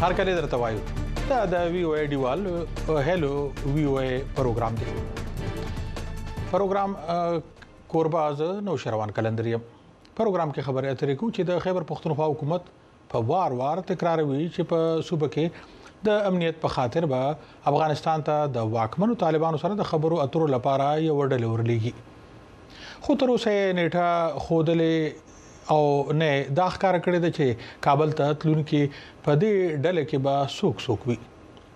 هر کله درته وایو دا د وی او ای ډیوال هلو وی او ای پروګرام دی. پروګرام کوربه از نو شروان کلندریم. پروګرام کې خبرې اترې کو چې د خیبر پښتونخوا حکومت په وار تکراروي چې په صوبه کې د امنیت په خاطر به افغانستان ته د واکمنو طالبانو سره د خبرو اترو لپاره یو ډله ورلېږي. خو تر اوسه نیټه خودلې او نه دا ښکار کړی دی چې کابل ته تلونکي په دې ډله کې به څوک وي.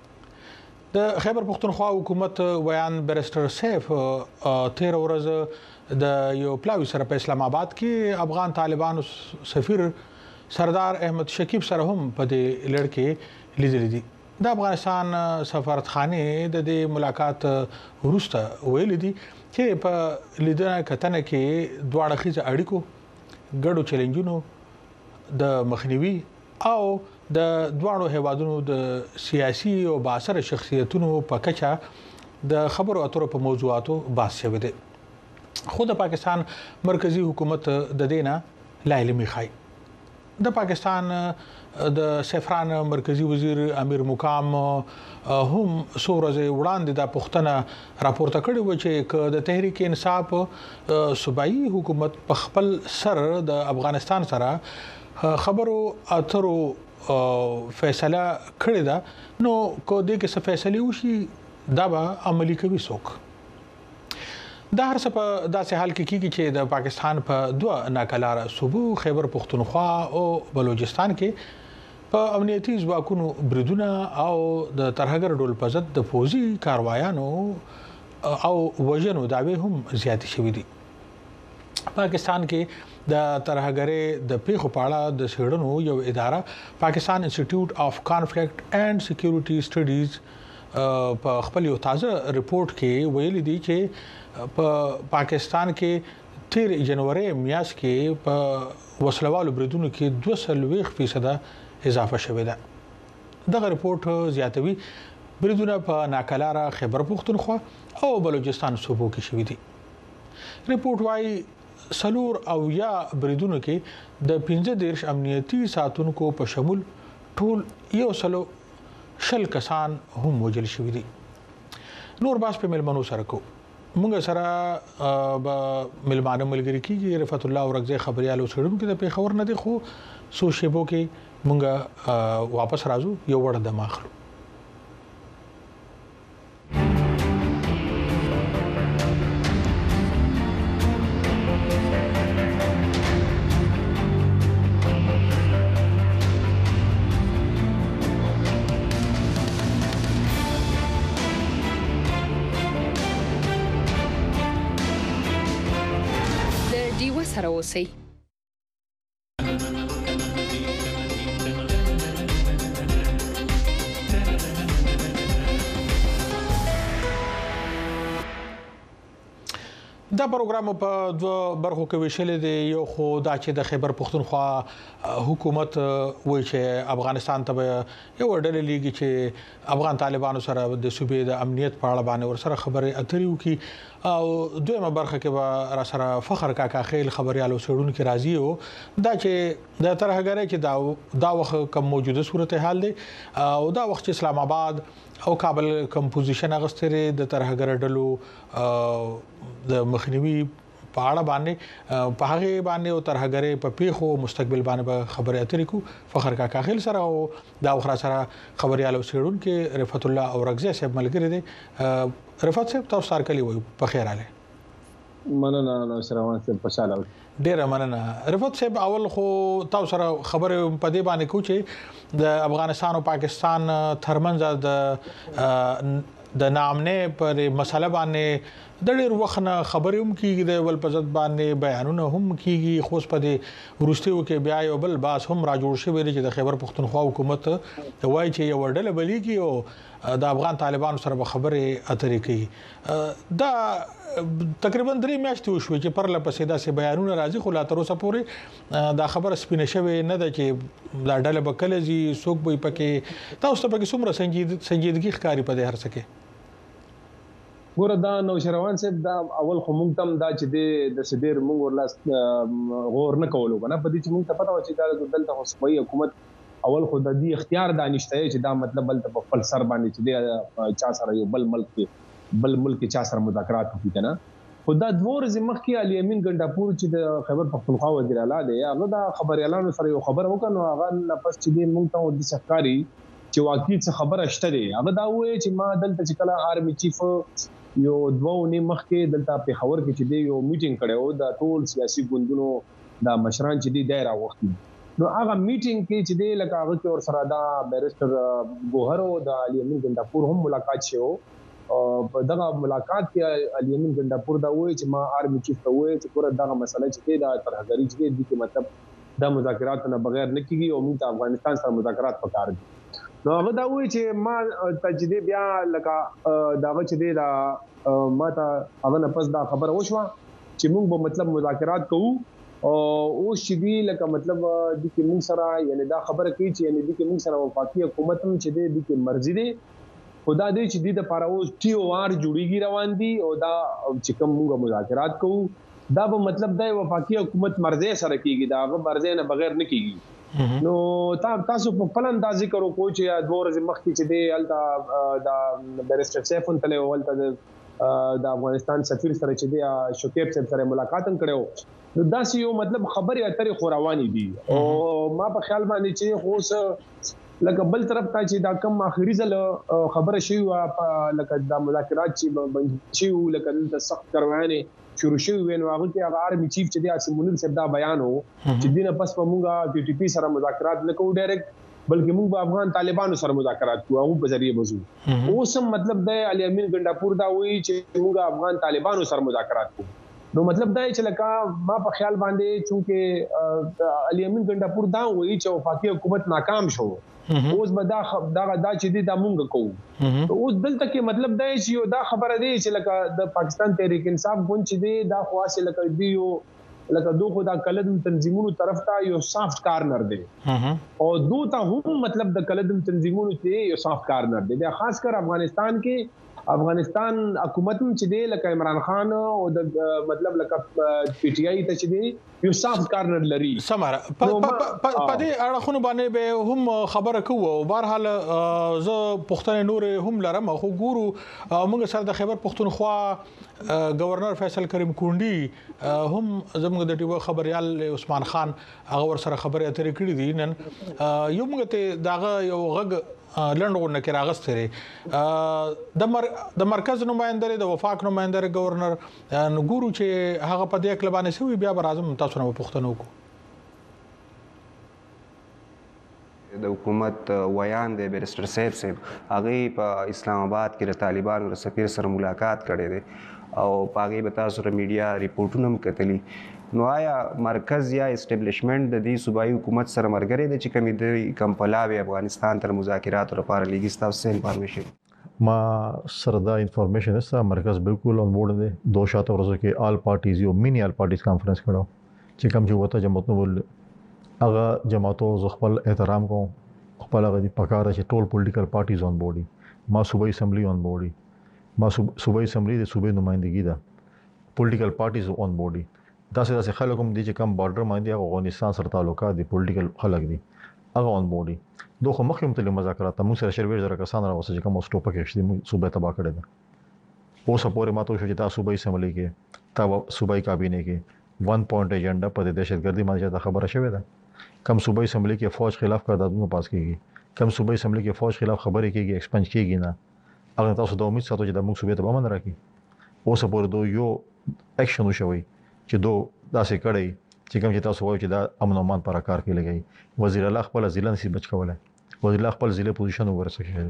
د خیبر پښتونخوا حکومت ویان بیرسټر سیف 13 ورځ د یو پلاوی سره په اسلام آباد کې افغان طالبانو سفیر سردار احمد شکیب سره هم په دې لړ کې لیدل دي. د افغانستان سفارتخانه د دې ملاقات وروسته ویل دي چې په لیدنه کتنه کې دواړه خيزه اړیکو ګډو چیلنجونو د مخنیوي او د دواړو هیوادونو د سیاسي او باثر شخصیتونو په کچه د خبرو اترو په موضوعاتو بحث شوی دی. خو د پاکستان مرکزی حکومت د دینه لایلمی خای. د پاکستان د سفران مرکزی وزیر امیر مقام هم سورزه وړاندې د پښتنه راپورته کړی و چې د تحریک انصاف صوبایي حکومت په خپل سر د افغانستان سره خبرو اترو فیصله کړی دا نو کو دې کې څه فیصله وشي دا به عملی کوي څوک. دا هر څه په داسې حال کې کیږي چې د پاکستان په دوه ناکلاره صوبو خیبر پښتونخوا او بلوچستان کې په امنیتي ځواکونو بریدونه او د ترهګر ډول په ضد د فوزي کاروایانو او وژنو دعوی هم زیاتې شوې دي. پاکستان کې د ترهګرۍ د پیښو په اړه د څېړنو یو اداره پاکستان انسټیټیوټ اف کانفلیکټ اینڈ سکیورټي سټډیز په خپل یو تازه رپورت کې ویلي دي چې په پاکستان کې 13 جنوري میاشت کې په وسلوالو بریدونو کې 2% اضافه شوې ده. دغه رپورت زیاتوي بریدونه په ناکلاره خیبر پښتونخوا او بلوچستان صوبو کې شوې دي. رپورت وايي سلور او یا بریدونو کې د 15 امنیتي ساتونکو په شمول ټول 100 کسان هم وژل شوي دي. نور باس په ملمنو سره کو مونږ سره به ملمانه ملګری کیږي. رفعت الله اورغزی خبريالو سړم کې د پیښور نه دي خو سو شیبو کې مونږ واپس راځو یو وړ د ماخلو. د ډیو سره اوسئ. دا پروګرام په دوه برخو کې ویشل دی. یو خو دا چې د خیبر پښتونخوا حکومت وایي چې افغانستان ته یو ډله لیږي چې افغان طالبانو سره د صوبې د امنیت په اړه باندې ورسره خبرې اترې وکړي او دویمه برخه کې به را سره فخر کاکا خیل خبريالو سړون کې راځي او دا چې د ترهګرۍ چې دا وخت کوم موجوده صورتحال دی او دا وخت چې اسلام آباد او کابل کمپوزیشن اغستره د ترهګر ډلو د مخنیوي په اړه باندې په هغه باندې او ترهګرۍ په پیښو مستقبل باندې خبرې اترې کو فخر کاکا خیل سره او دا وخت سره خبريالو سړون کې رفعت الله اورغزی صاحب ملګری دي. رفعت صاحب تاسو سره کلی وي په خیر اله. مننه نو شروان صاحب خوشاله ډیره مننه. رفعت صاحب اول خو تاسو سره خبره په دې باندې کو چې د افغانستان او پاکستان ترمنځ د نامنه پر مسله باندې د ډېر وخت نه خبرې هم کیږي د ول په ځد باندې بیانونه هم کیږي خو په دې ورستیو کې بیا یو بل باس هم را جوړ شوی دی چې د خیبر پښتونخوا حکومت وایي چې یو ډله بلیږي او د افغان طالبانو سره به خبرې اترې کوي. دا تقریبا 3 میاشتې وشوي چې پر لپسې داسې بیانونه راځي خو لا تر اوسه پورې دا خبره سپینه شوې نه ده چې دا ډله به کله ځي څوک به پکې تاسو ته پکې څومره سنجیدګي ښکاري په دې هر څه کې. ګوره دا نو شروان صاحب دا اول خو مونږ تم دا چې د سډیر مونږ ورلاس غور نه کولو کنه په دې چې مونږ ته پته و چې دا دلته صوبایي حکومت اول خو د دې اختیار د نشته چې دا مطلب بل په خپل سر باندې چې چا سره یو بل ملک چا سره مذاکرات وکړي کنه. خو دا دوه ورځې مخکې علي امین ګنډاپور چې د خیبر پختونخوا وزیر اعلی دی هغه د خبريالانو سره یو خبر وکړ نو هغه نفس چې دی مونږ ته د سرکاري چې واقعي څه خبره شته دی هغه دا وایي چې ما دلته چې کله آرمي چیف یو دوه ونې مخکې دلته په خبر کې چې دی یو میټینګ کړو د ټول سیاسي ګوندونو د مشران چې دی دایره وختي نو هغه میټینګ کې چې دی لکه هغه کې اور سره دا بیرستر ګوهر او د علي امین ګنډاپور هم ملاقات شو او په دغه ملاقات کې علي امین ګنډاپور دا وایي چې ما آرمي چیف ته وایي چې پوره دغه مسله چې دی دا ترهګری چې دی کې مطلب دا مذاکرات نه بغیر نه کیږي او موږ افغانستان سره مذاکرات وکړ دي. نو هغه دا وایي چې ما تجدید بیا لکه داغه چې دی دا ما ته هغه نه پس دا خبره وشوه چې موږ به مطلب مذاکرات کوو او اوس چې دی لکه مطلب د کې موږ سره یعنی دا خبره کوي چې یعنی د کې موږ سره وفاقي حکومت هم چې دی د کې مرزي دی خدا دې چې د لپاره اوس ټي او آر جوړیږي روان دي او دا چې کوم موږ مذاکرات کوو دا به مطلب د وفاقي حکومت مرزي سره کیږي دا هغه مرزي نه بغیر نه کیږي. نو تاسو په خپل انداز کړو کو چې دوه ورځې مخکې چې دی الته دا بیرستر سیف انتله ولته د افغانستان سفیر سره چې دی شوکیب صاحب سره ملاقات هم کړو نو دا یو مطلب خبرې اترې خورواني دي او ما په خیال باندې چې خو لکه بل طرف ته چې دا کم اخري ځل خبره شي لکه د مذاکرات چې شي لکه د سخت کروانه شروع شي وینو هغه کې هغه آرمي چیف چې دی اسیم منیر صاحب دا بیان وو چې دینه پس په مونږه ټي ټي پی سره مذاکرات نه کوو ډایرکټ بلکې موږ په افغان طالبانو سره مذاکرات کوو هغه په ذریعہ بزو اوس مطلب د علي امین ګنډاپور دا وایي چې موږ افغان طالبانو سره مذاکرات کوو. نو مطلب دا چې لکه ما په خیال باندې چونکه علي امین ګنډاپور دا وایي چې وفاقي حکومت ناکام شو اوس به دا چې دی دا مونږ کوو اوس دلته کې مطلب دا چې یو دا خبره دی چې لکه د پاکستان تحریک انصاف ګوند چې دی دا خاصه لکه دی یو لکه دوه دا کلدم تنظیمونو طرف ته یو سافت کارنر دی او دوه ته هم مطلب د کلدم تنظیمونو ته یو سافت کارنر دی خاص کر افغانستان حکومت چې دی لکه عمران خان او د مطلب لکه پی ټی آی ته چې دی یو سافت کارنر لري سماره په دې اړخونو باندې به هم خبره کوو او بهرحال زه پښتنې نور هم لرم خو ګورو موږ سره د خیبر پښتونخوا گورنر فیصل کریم کونډي هم زموږ د ټیو خبريال عثمان خان هغه ور سره خبرې اترې کړې دي نن یو موږ ته داغه یو غږ لندونه کې راغستره د مرکز نمائنده د وفاق نمائنده گورنر نګورو چې هغه په دې کلبانه سوي بیا برازم تاسو نه پښتنو کو د حکومت ویان د بیرستر صاحب هغه په اسلام آباد کې د طالبانو د سفیر سره ملاقات کړي دي او پاغي به تاسو سره میډیا ریپورتونه هم کتلي نو آیا مرکز یا اسټابلیشمنت د دې صوبایي حکومت سره مرګري د چې کمی د کمپلاوي افغانستان تر مذاکرات لپاره لګي تاسو انفارمیشن ما سره دا انفارمیشن است مرکز بالکل اون بورډ دی دوه شاته ورځو کې آل پارټیز یو مینی آل پارټیز کانفرنس کړو چې کوم چې وته جماعتونو ول هغه جماعتو خپل احترام کوم خپل هغه پکاره چې ټول پولیټیکل پارټیز اون بورډي ما صوبایي اسمبلی اون بورډي ما صوبایي اسمبلی د صوبایي نمائندګي ده پولیټیکل پارټیز اون بورډي داسې خلک هم دي چې کم بارډر باندې افغانستان سره تعلقات دي پولیټیکل خلک دي هغه اون بورډي دوه مخکې متل مذاکرات موږ سره شروع زره کسان راوځي چې کوم سټوپ کې شته موږ صوبې تبا کړی ده اوس پورې ماته شو چې تاسو صوبایي اسمبلی کې تاسو صوبایي کابینه کې 1 پوینټ ایجنډا په دهشتګردي باندې خبره شوې ده کم صوبایي اسمبلی کې فوج خلاف قراردادونه پاس کیږي کم صوبایي اسمبلی کې فوج خلاف خبرې کیږي ایکسپنج کیږي نه هغه تاسو د امید ساتو چې د موږ صوبې ته باندې راکې اوس پورې دوه یو اکشن وشوي چې دوه داسې کړی چې کوم چې تاسو وایي چې دا امن او امان پر کار کې لګي وزیر الله خپل ضلع نصیب بچ کوله وزیر الله خپل ضلع پوزیشن ورسېږي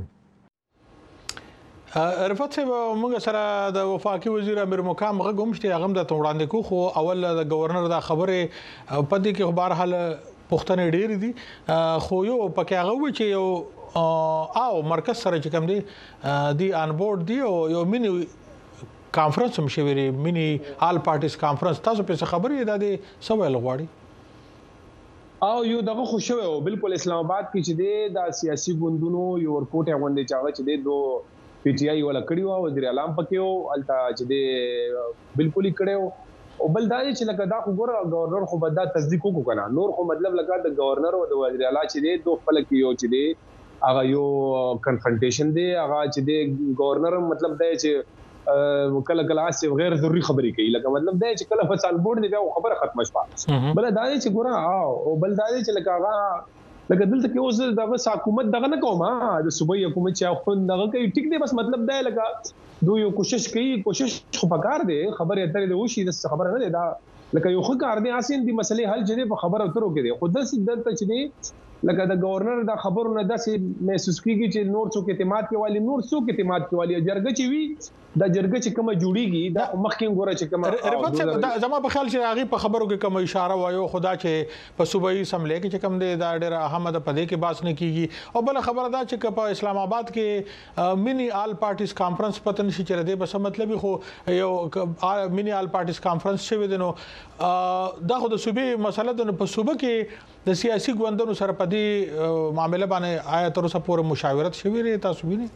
رفعت صاحب موږ سره د وفاقي وزیر امیر مقام غوښتي هغه د وړاندې کو خو اول د گورنر د خبره پدې کې بهرحال پښتنې ډېر دي خو یو پکې هغه و چې یو او مرکز سره چې کوم دی آن بورډ دی او یو مینی کانفرنس هم شوی مینی آل پارټیز کانفرنس تاسو په خبرې د سوال غواړي او یو دغه خوشو بالکل اسلام آباد کې چې د سیاسي ګوندونو یو ورپورټ غونډه چاغه چې د پی ټی آی ولا کړیو وزیر اعظم پکې او التا چې د بالکل کړیو او بل دا چې لکه دا خو ګوره گورنر خو به دا تصدیق وکړو کنه نور خو مطلب لکه د گورنر او د وزیر اعلی چې دی دوه خپل کې یو چې دی هغه یو کنفرنټیشن دی هغه چې دی گورنر مطلب دا چې کله کله اسې غیر ضروري خبرې کوي لکه مطلب دا چې کله فصل بورډ دی بیا خبره ختمه شوه بل دا چې ګوره او بل دا چې لکه هغه لکه دلته کې اوس دغه حکومت دغه نه کوم د صوبایي حکومت چې خو دغه کوي ټیک دی بس مطلب دا لکه دوی یو کوشش خو پکار دی خبره اترې د وشي د خبره نه دا لکه یو خو کار دی اسین دي مسلې حل جدي په خبره اترو کې دی خو دلته چې دی لکه د گورنر دا خبرونه داسې محسوس کیږي چې نور څوک اعتماد کوي نور څوک اعتماد کوي جرګه چې وي دا جرګه چې کومه جوړیږي دا مخکې ګوره چې کومه رفعت صاحب زما په خیال چې هغه په خبرو کې کوم اشاره وایو خدا چې په صوبایي سملې کې چې کوم دی دا ډېر احمد په دې کې باس نه کیږي او بل خبره دا چې په اسلام آباد کې مینی آل پارټیز کانفرنس پتن شي چې د بس مطلب خو یو مینی آل پارټیز کانفرنس شوی دی نو دا خو د صوبې مسله د په صوبه کې د سیاسي ګوندونو سره په دې معاملې باندې آیا تر اوسه پورې مشاورت شوی دی تاسو وینئ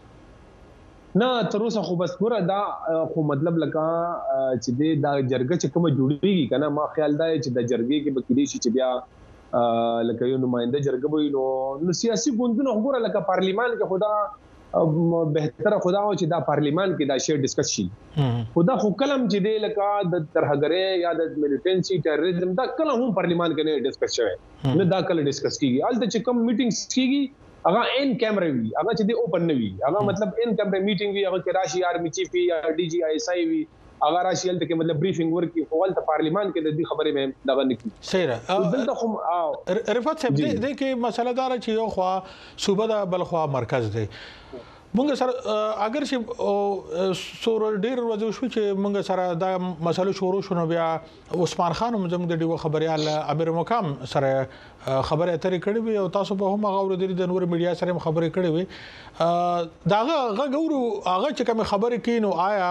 نه تر اوسه خو بس ګوره دا خو مطلب لکه چې دا جرګه چې کومه جوړیږي کنه ما خیال دا چې د جرګې کې به کېدی شي چې بیا لکه یو نماینده جرګه وي نو سیاسي ګوندونه وګوره لکه پارلیمان کې خدا بهتره خدا او چې دا پارلیمان کې دا شی ډیسکس شي خدا خو کلم چې دی لکه د ترهګرۍ یا د میلیټنسي ټیرریزم دا کله هم پارلیمان کې نه ډیسکس شوی نه دا کله ډیسکس کیږي الته چې کوم میټینګز کیږي هغه ان کیمرا وی هغه چې دی اوپن نه وی هغه مطلب ان کیمرا میټینګ وی هغه کې راشي آرمی چیف یا ډي جی آی ایس آی وی هغه راشي الته کې مطلب بریفینګ ورکی خپل ته پارلیمان کې د دې خبرې مې دغه نکي صحیح دلته خو رفعت صاحب دې کې مسله دار چې یو خوا صوبه د بل خوا مرکز دی مونږ سره اگر چې سور ډیر ورځو شو چې مونږ سره دا مسله شروع شونه بیا عثمان خان هم زموږ د ډیو خبريال امیر مقام سره خبره اترې کړې وي او تاسو په هم غوړو د نور میډیا سره خبرې کړې وي داغه غوړو هغه چې کوم خبرې کینو آیا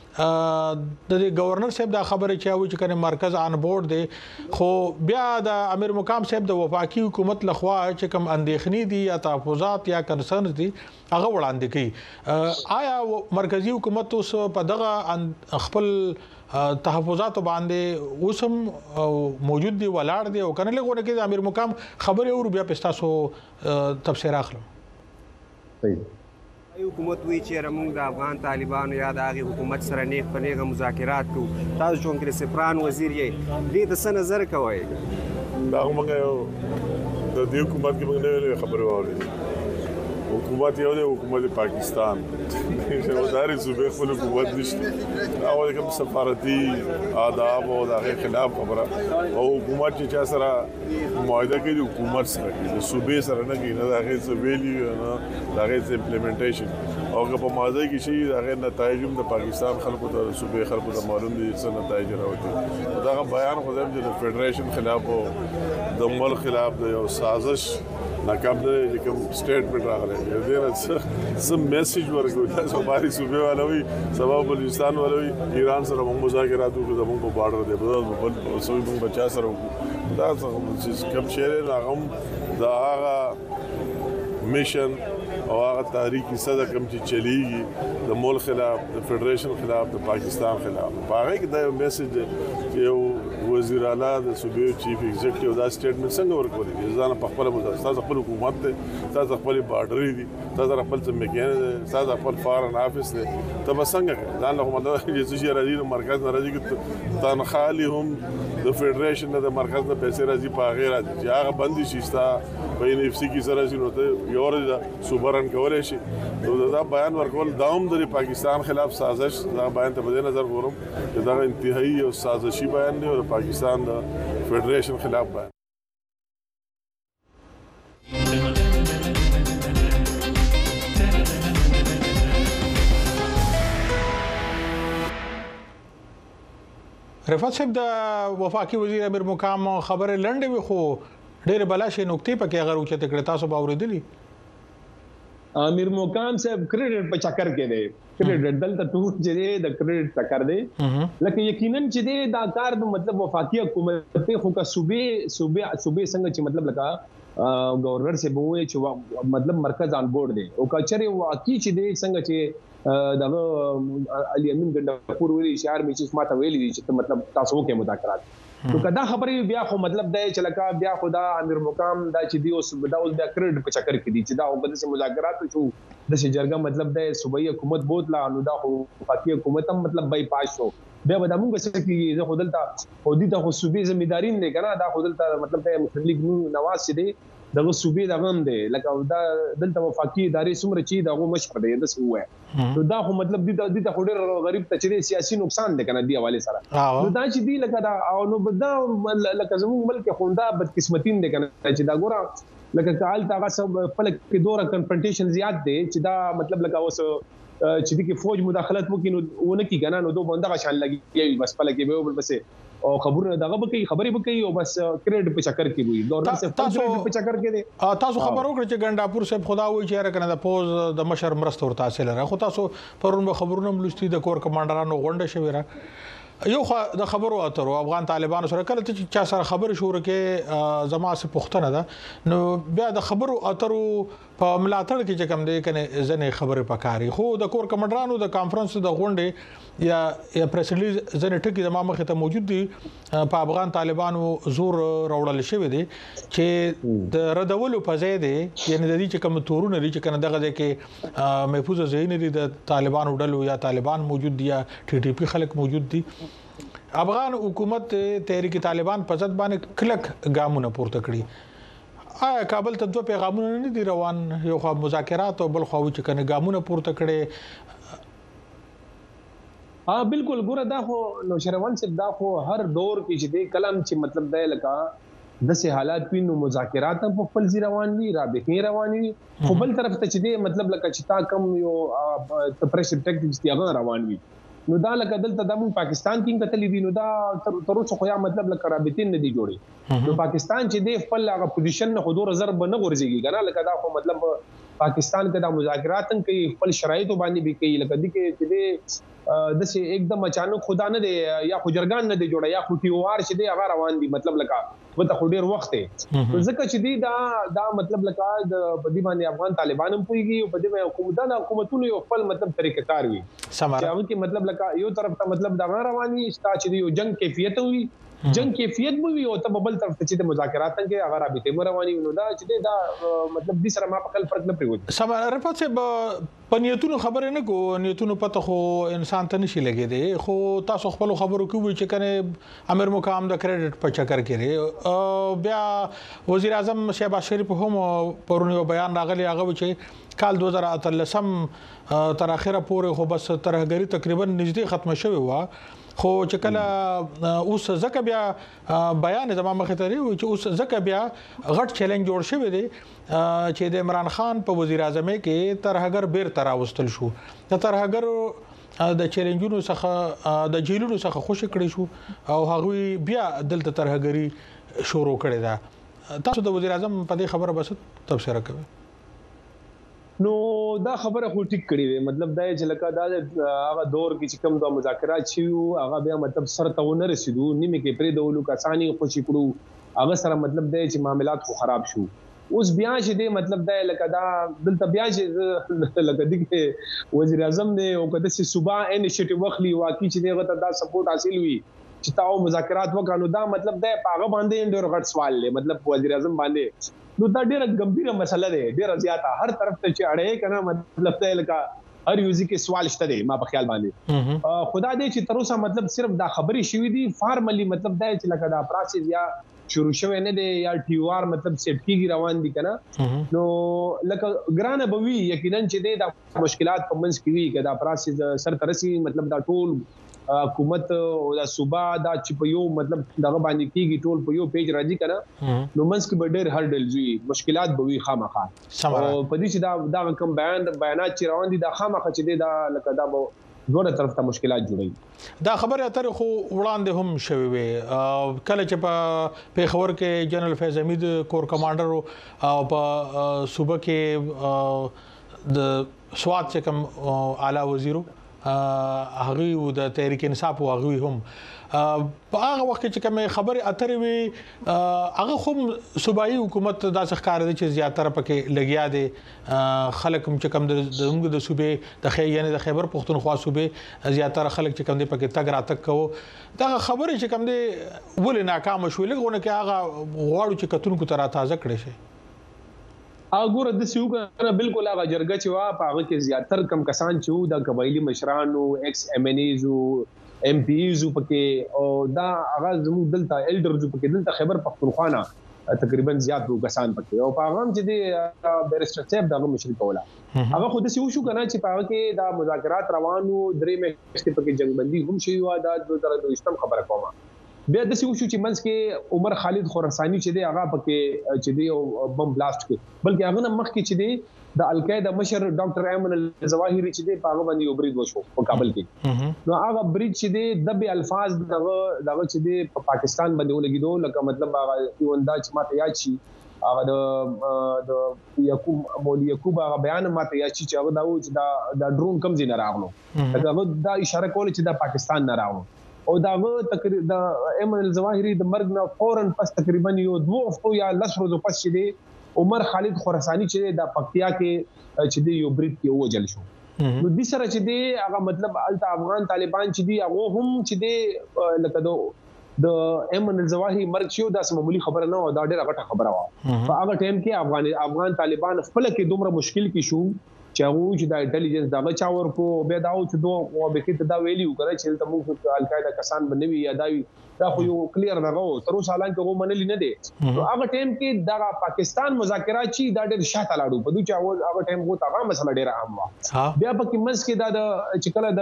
د گورنر صاحب دا خبره چاوي چې کنه مرکز آن بورډ دی خو بیا د امیر مقام صاحب د وفاقي حکومت لخوا چې کوم اندېخنې دي یا تحفظات یا کنسرنز دي هغه وړاندې کوي آیا مرکزی حکومت اوس په دغه خپل تحفظات باندې اوسم موجود دي ولاړ دي او کنه لګونه کې د امیر مقام خبره او بیا پستاسو تفسیر اخلم صحیح حکومت وی چې موږ د افغان طالبانو یا د هغه حکومت سره نیغ په نیغه مذاکرات کوو تاسو چې انګلیس سفران وزیر یې دې د څه نظر کوئ دا موږ د دې حکومت کې موږ نه خبرو اورېدل حکومت یو دی حکومت پاکستان چې وداري صوبې خپل حکومت نشته او کوم سفارتي آداب او دغه خلاف خبره او حکومت چې چا سره معاهده کوي حکومت سره د صوبې سره نه کوي نه دغه سویلی نه دغه امپلیمنټیشن او که په معاهده کې شي دغه نتایج هم د پاکستان خلکو ته صوبې خلکو ته معلوم دي څه نتایج راوځي دا بیان خو د فدریشن خلاف او د ملک خلاف د یو سازش ناکام دی چې کوم سټیټمنټ راغلی دی دا سم میسج ورکوي تاسو باندې صوبې والوي سبا بلوچستان والوي ایران سره موږ مذاکرات وکړو زموږ په بارډر دی بل سوي موږ بچا سره وکړو دا څه کوم شی راغم دا هغه میشن او هغه تاریخي صدا کوم چې چلیږي د ملک خلاف د فدریشن خلاف د پاکستان خلاف هغه کې دا میسج چې یو وزیر اعلی د صوبې چیف ایگزیکټیو دا سټیټمنټ څنګه ورکولې ځان په خپل مدرسه خپل حکومت ته تاسو خپل بارډر دي تاسو خپل ځمکې دي تاسو خپل فارن افیس دي ته به څنګه ځان له مطلب چې چې راځي مرکز نه راځي چې تنخالي هم د فدریشن د مرکز نه پیسې راځي په غیر راځي چې هغه بندي شيستا په ان اف سی کې سره شنو ته یو ورځ صوبرن کولای شي دا بیان ورکول داوم د پاکستان خلاف سازش دا بیان ته په نظر ورم چې دا انتهایی او سازشي بیان دی او پاکستان د فدریشن خلاف بیان رفعت صاحب د وفاقي وزیر امیر مقام خبره لنډه وي خو ډېر بلاشي نقطې پکې هغه اوچته کړه تاسو باورېدلی امیر مقام صاحب کریډټ په چکر کې دی کریډټ دلته ټول چې د کریډټ چکر دی لکه یقینا چې دا کار د مطلب وفاقي حکومت خو کا صوبې څنګه چې مطلب لکه گورنر سے بوې چې مطلب مرکز آن بورډ دی او کچره واقعي چې دی څنګه چې دغه علي امین ګندپور ویلي چې آرمي چیف ماته ویلي چې مطلب تاسو وکړئ مذاکرات نو کدا خبرې بیا خو مطلب دا چې لکه بیا خدا امیر مقام دا چې دی اوس بیا کریډ په چکر کې دي چې دا وګړي سره مذاکرات شو د جرګه مطلب دا صوبایي حکومت بوتلا نو دا خو فاقي حکومت هم مطلب بای پاس شو بیا به موږ څه کې زه خودلته خودي ته خو صوبې ځمېدارین نه کنه دا خودلته مطلب ته مسلم لیگ نواز چې دی دغه صوبې دغه هم دی لکه دا دلته وفاقي ادارې څومره چې دغه مشر دی د څه وای نو دا خو مطلب دي ته خو ډېر غریب ته چې سیاسي نقصان دی کنه دی حواله سره نو دا چې دی لکه دا او نو دا لکه زموږ ملک خوندا بدقسمتین دی کنه چې دا ګوره لکه کال تاغه سب فلک کې دوره کنفرنټیشن زیات دی چې دا مطلب لکه اوس چې دغه فوج مداخلت وکړي نو ونه کی کنه نو دوه بنده غشان لګي بس فلک کې به بس او خبرونه دغه به کوي خبرې به کوي او بس کریډ په چکر کې وي گورنمنت سے تاسو په چکر کې دي تاسو خبر وکړئ چې ګنداپور صاحب خدا وایي چې راکنه د پوز د مشر مرسته ورته حاصل را خو تاسو پرون خبرونه ملوستي د کور کمانډرانو غونډه شوی را یو د خبرو اترو افغان طالبانو سره کله چې چا سره خبر شو ورکه زما سه پښتنه ده نو بیا د خبرو اترو په ملاتړ کې چې کوم دی کنه ځنې خبره پکاري خو د کور کمانډرانو د کانفرنس د غونډې یا پریس ریلیز ځنې ټکی د مخه ته موجود دي په افغان طالبانو زور راوړل شوی دی چې د ردولو په ځای دی یعنی د دې چې کوم تورونه لري چې کنه دغه کې محفوظ ذهن لري د طالبانو ډلو یا طالبان موجود دي یا ټي ټي پی خلک موجود دي افغان حکومت تحریک طالبان په ځد باندې کلک ګامونه پورته کړی آیا کابل ته دوه پیغامونه نه دي روان یو خو مذاکرات او بل خو چې کنه ګامونه پورته کړي بالکل ګوره دا خو نو شروان صاحب دا خو هر دور کې چې د کلم چې مطلب دا لکه د سه حالات پینو مذاکرات په خپل ځای روان دي رابطې روان دي خو بل طرف ته چې د مطلب لکه چې تا کم یو پریشر ټیکټیکس دی هغه روان وي نو دا لکه دلته د پاکستان کې کتلې دي نو دا تر اوسه خو یا مطلب لکه رابطین نه دی جوړي نو پاکستان چې د خپل هغه پوزیشن نه خودو ضرب نه غورځيږي کنه لکه دا خو مطلب پاکستان کې د مذاکرات کوي خپل شرایط باندې به کوي لکه د کې د سه एकदम اچانک خدا نه دی یا خجرګان نه دی جوړه یا خو ټي او ار چې دی هغه روان دي مطلب لکه وته خو ډیر وخت دی ځکه چې دی دا مطلب لکه د بدی باندې افغان طالبان هم پويږي او بدی باندې حکومتونو یو خپل مطلب طریقه کار وي چې هغه کې مطلب لکه یو طرف ته مطلب دا رواني ستا چې یو جنگ کیفیت وي جنگ کیفیت مو وي او ته بل طرف ته چې د مذاکرات څنګه هغه رابطه مو رواني نو دا چې دا مطلب دې سره ما په خپل فرق نه پریږدي سماره رفعت صاحب پنیتونو خبره نه کو نیتونو پته خو انسان ته نشي لګیدي خو تاسو خپل خبرو کوي چې کنه امیر مقام د کریډټ په چکر کې بیا وزیر اعظم شهباز شریف هم پرونی بیان راغلی هغه چې کال 2013 تر اخره پورې خو بس ترهګری تقریبا نږدې ختمه شوی و خو چې کله اوس زکه بیا بیان زما مخه ته وی چې اوس زکه بیا غټ چیلنج جوړ شوی دی چې د عمران خان په وزیر اعظم کې ترهګر بیر تراوستل شو د ترهګر د چیلنجونو څخه د جیلونو څخه خوشی کړی شو او هغه بیا دلته ترهګری شروع کړی دا تاسو د وزیر اعظم په دې خبره بس تبصره کوئ نو دا خبره خو ټیک کړی دی مطلب دا چې لکه دا هغه دور کې چې کوم د مذاکرات شیو هغه بیا مطلب سر ته ونه رسیدو نیمه کې پرې دولو کسانی خوشی کړو هغه سره مطلب دا چې معاملات خو خراب شو اوس بیا چې دی مطلب دا لکه دا دلته بیا چې لکه دغه وزیر اعظم دی او کده چې صوبا انیشیټیو واخلي واقعي چې دغه دا سپورټ حاصل وي چې تاسو مذاکرات وکړو دا مطلب دا پاغه باندې ډېر غټ سوال دی مطلب وزیر اعظم باندې نو دا ډیره ګمبیره مسله ده ډیره زیاته هر طرف ته چې اړه کنه مطلب ته لکه هر یوزي کې سوال شته دی ما په خیال باندې خدا دې چې تر اوسه مطلب صرف دا خبري شوې دي فارملی مطلب دا چې لکه دا پروسس یا شروع شوه نه دی یا ټي او ار مطلب سیټ کیږي روان دي کنه نو لکه ګرانه بوي یقینا چې دا مشکلات په منځ کې وي کدا پروسس سر ترسي مطلب دا ټول حکومت او د صوبا دا چې په یو مطلب دغه باندې کیږي ټول په یو پیج راځي کنه نو منځ کې به ډېر هرډلز وي مشکلات به وي خامخا او په دې چې دا کوم بیانات چې روان دي دا خامخا چې دا لکه دا به دوه طرف ته مشکلات جوړي دا خبره اتر خو وړاندې هم شوی وي کله چې په پیښور کې جنرال فیض حمید کور کمانډر او په صوبه کې د سواد چې کوم اعلی وزیرو هغه او د تحریک انصاف او هغه هم په هغه وخت کې کوم خبره اترې وي هغه هم صوبایي حکومت د ښکار دي چې زیاتره پکې لګیا دي خلک هم چې کوم د صوبې د یعنی د خیبر پختونخوا صوبې زیاتره خلک چې کوم دي پکې تګ راتګ کوو دا خبره چې کوم دي ولې ناکام شو لګونه کې هغه غواړو چې کتونکو ته را تازه کړي شي اګوره د سیو کنه بالکل هغه جرګه چې وا په هغه کې زیاتر کم کسان چې د قبایلی مشرانو ایکس ایم ان ایز او ام پی ایز پکې او دا هغه زموږ دلته الډرز پکې دلته خیبر پختونخوا نه تقریبا زیات کسان پکې او په هغه چې د بیرسټر صاحب دغه مشري کوله هغه خود سیو شو کنه چې په هغه کې دا مذاکرات روانو درې میاشتې پکې جنگبندي هم شوی و دا 2022 خبره کومه بیا د سیو شو چې منځ کې عمر خالد خراسانی چې دی هغه پکې چې دی او بم بلاست کې بلکې هغه نه مخ کې چې دی د القاعده مشر ډاکټر ایمن الظواهری چې دی په هغه باندې یو برید وشو په کابل کې نو هغه برید چې دی د به الفاظ دغه چې دی په پاکستان باندې ولګیدو لکه مطلب هغه یو انداز ماته یاد شي هغه د یعقوب مولوی یعقوب هغه بیان ماته یاد شي چې هغه دا و چې دا ډرون کم زین راغلو هغه دا اشاره کوله چې دا پاکستان نه راغلو او داغه تقریبا د ایمن الظواهری د مرګ نه فورن پس تقریبا یو 2 هفتو یا 10 ورځې پس چې دی عمر خالد خراسانی چې د پکتیا کې چې دی یو برید کې وجل شو نو د سره چې دی هغه مطلب الته افغان طالبان چې دی هغه هم چې دی لکه د ایمن الظواهری مرګ شو دا معمولی خبره نه و دا ډېره غټه خبره و په هغه ټایم کې افغان طالبان خپل کې دومره مشکل کې شو چې هغه چې د انټيليجنس دغه چا ورکو به دا او چې دوه به کې دا ویلیو کړی چې ته موږ القاعده کسان بنوي یا دا خو یو کلیر نه وو تر اوسه حالان کې وو منلی نه دي نو هغه ټیم کې دا پاکستان مذاکرات چې دا ډېر شاته لاړو په دوی چې هغه ټیم وو هغه مسله ډېر عام و بیا په کې منځ کې دا د چې کله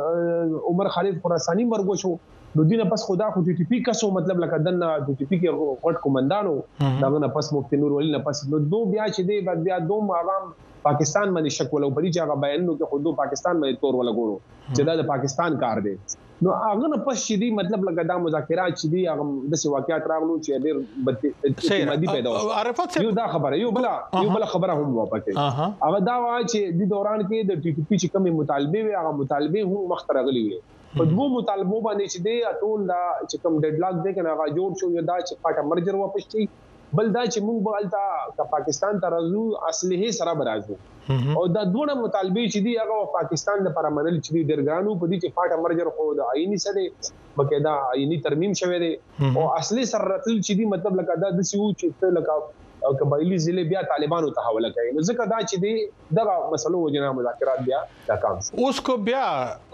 د عمر خالد خراسانی مرګ شو نو دینه پس خدا خو ټي پی کسو مطلب لکه دنه ټي پی کې غټ کومندانو داغه نه پس مفتی نور ولی نه پس نو دو بیا چې دی بیا دوم عوام پاکستان باندې شک ولو پدې چې هغه بیانونو کې خودو پاکستان باندې تور ولګورو چې دا د پاکستان کار دی نو هغه نه پس چې دی مطلب لکه دا مذاکرات چې دی هغه د سی واقعیت راغلو چې ډېر اعتمادي پیدا وشو یو دا خبره یو بل خبره هم واپکه هغه دا وا چې د دوران کې د ټي پی چې کومه مطالبه وي هغه مطالبه هم وخت راغلي وي په دوه مطالبو باندې چې دی ټول دا چې کوم ډیډ لاک دی کنه هغه جوړ شو یو دا چې پاټه مرجر واپس شي بل دا چې موږ بلتا پاکستان ته راځو اصلي سره برازو او دا دوه مطالبه چې دی هغه پاکستان د پر منل چې ډیرګانو په دې چې پاټه مرجر خو د آئینی سره بقاعده آئینی ترمیم شوه دی او اصلي سره راتل چې دی مطلب لکه دا د سیو چې لکه قبایلی ضلع بیا طالبانو ته حواله کوي نو ځکه دا چې دی دا مسلو وجنه مذاکرات بیا ناکام شو اوس کو بیا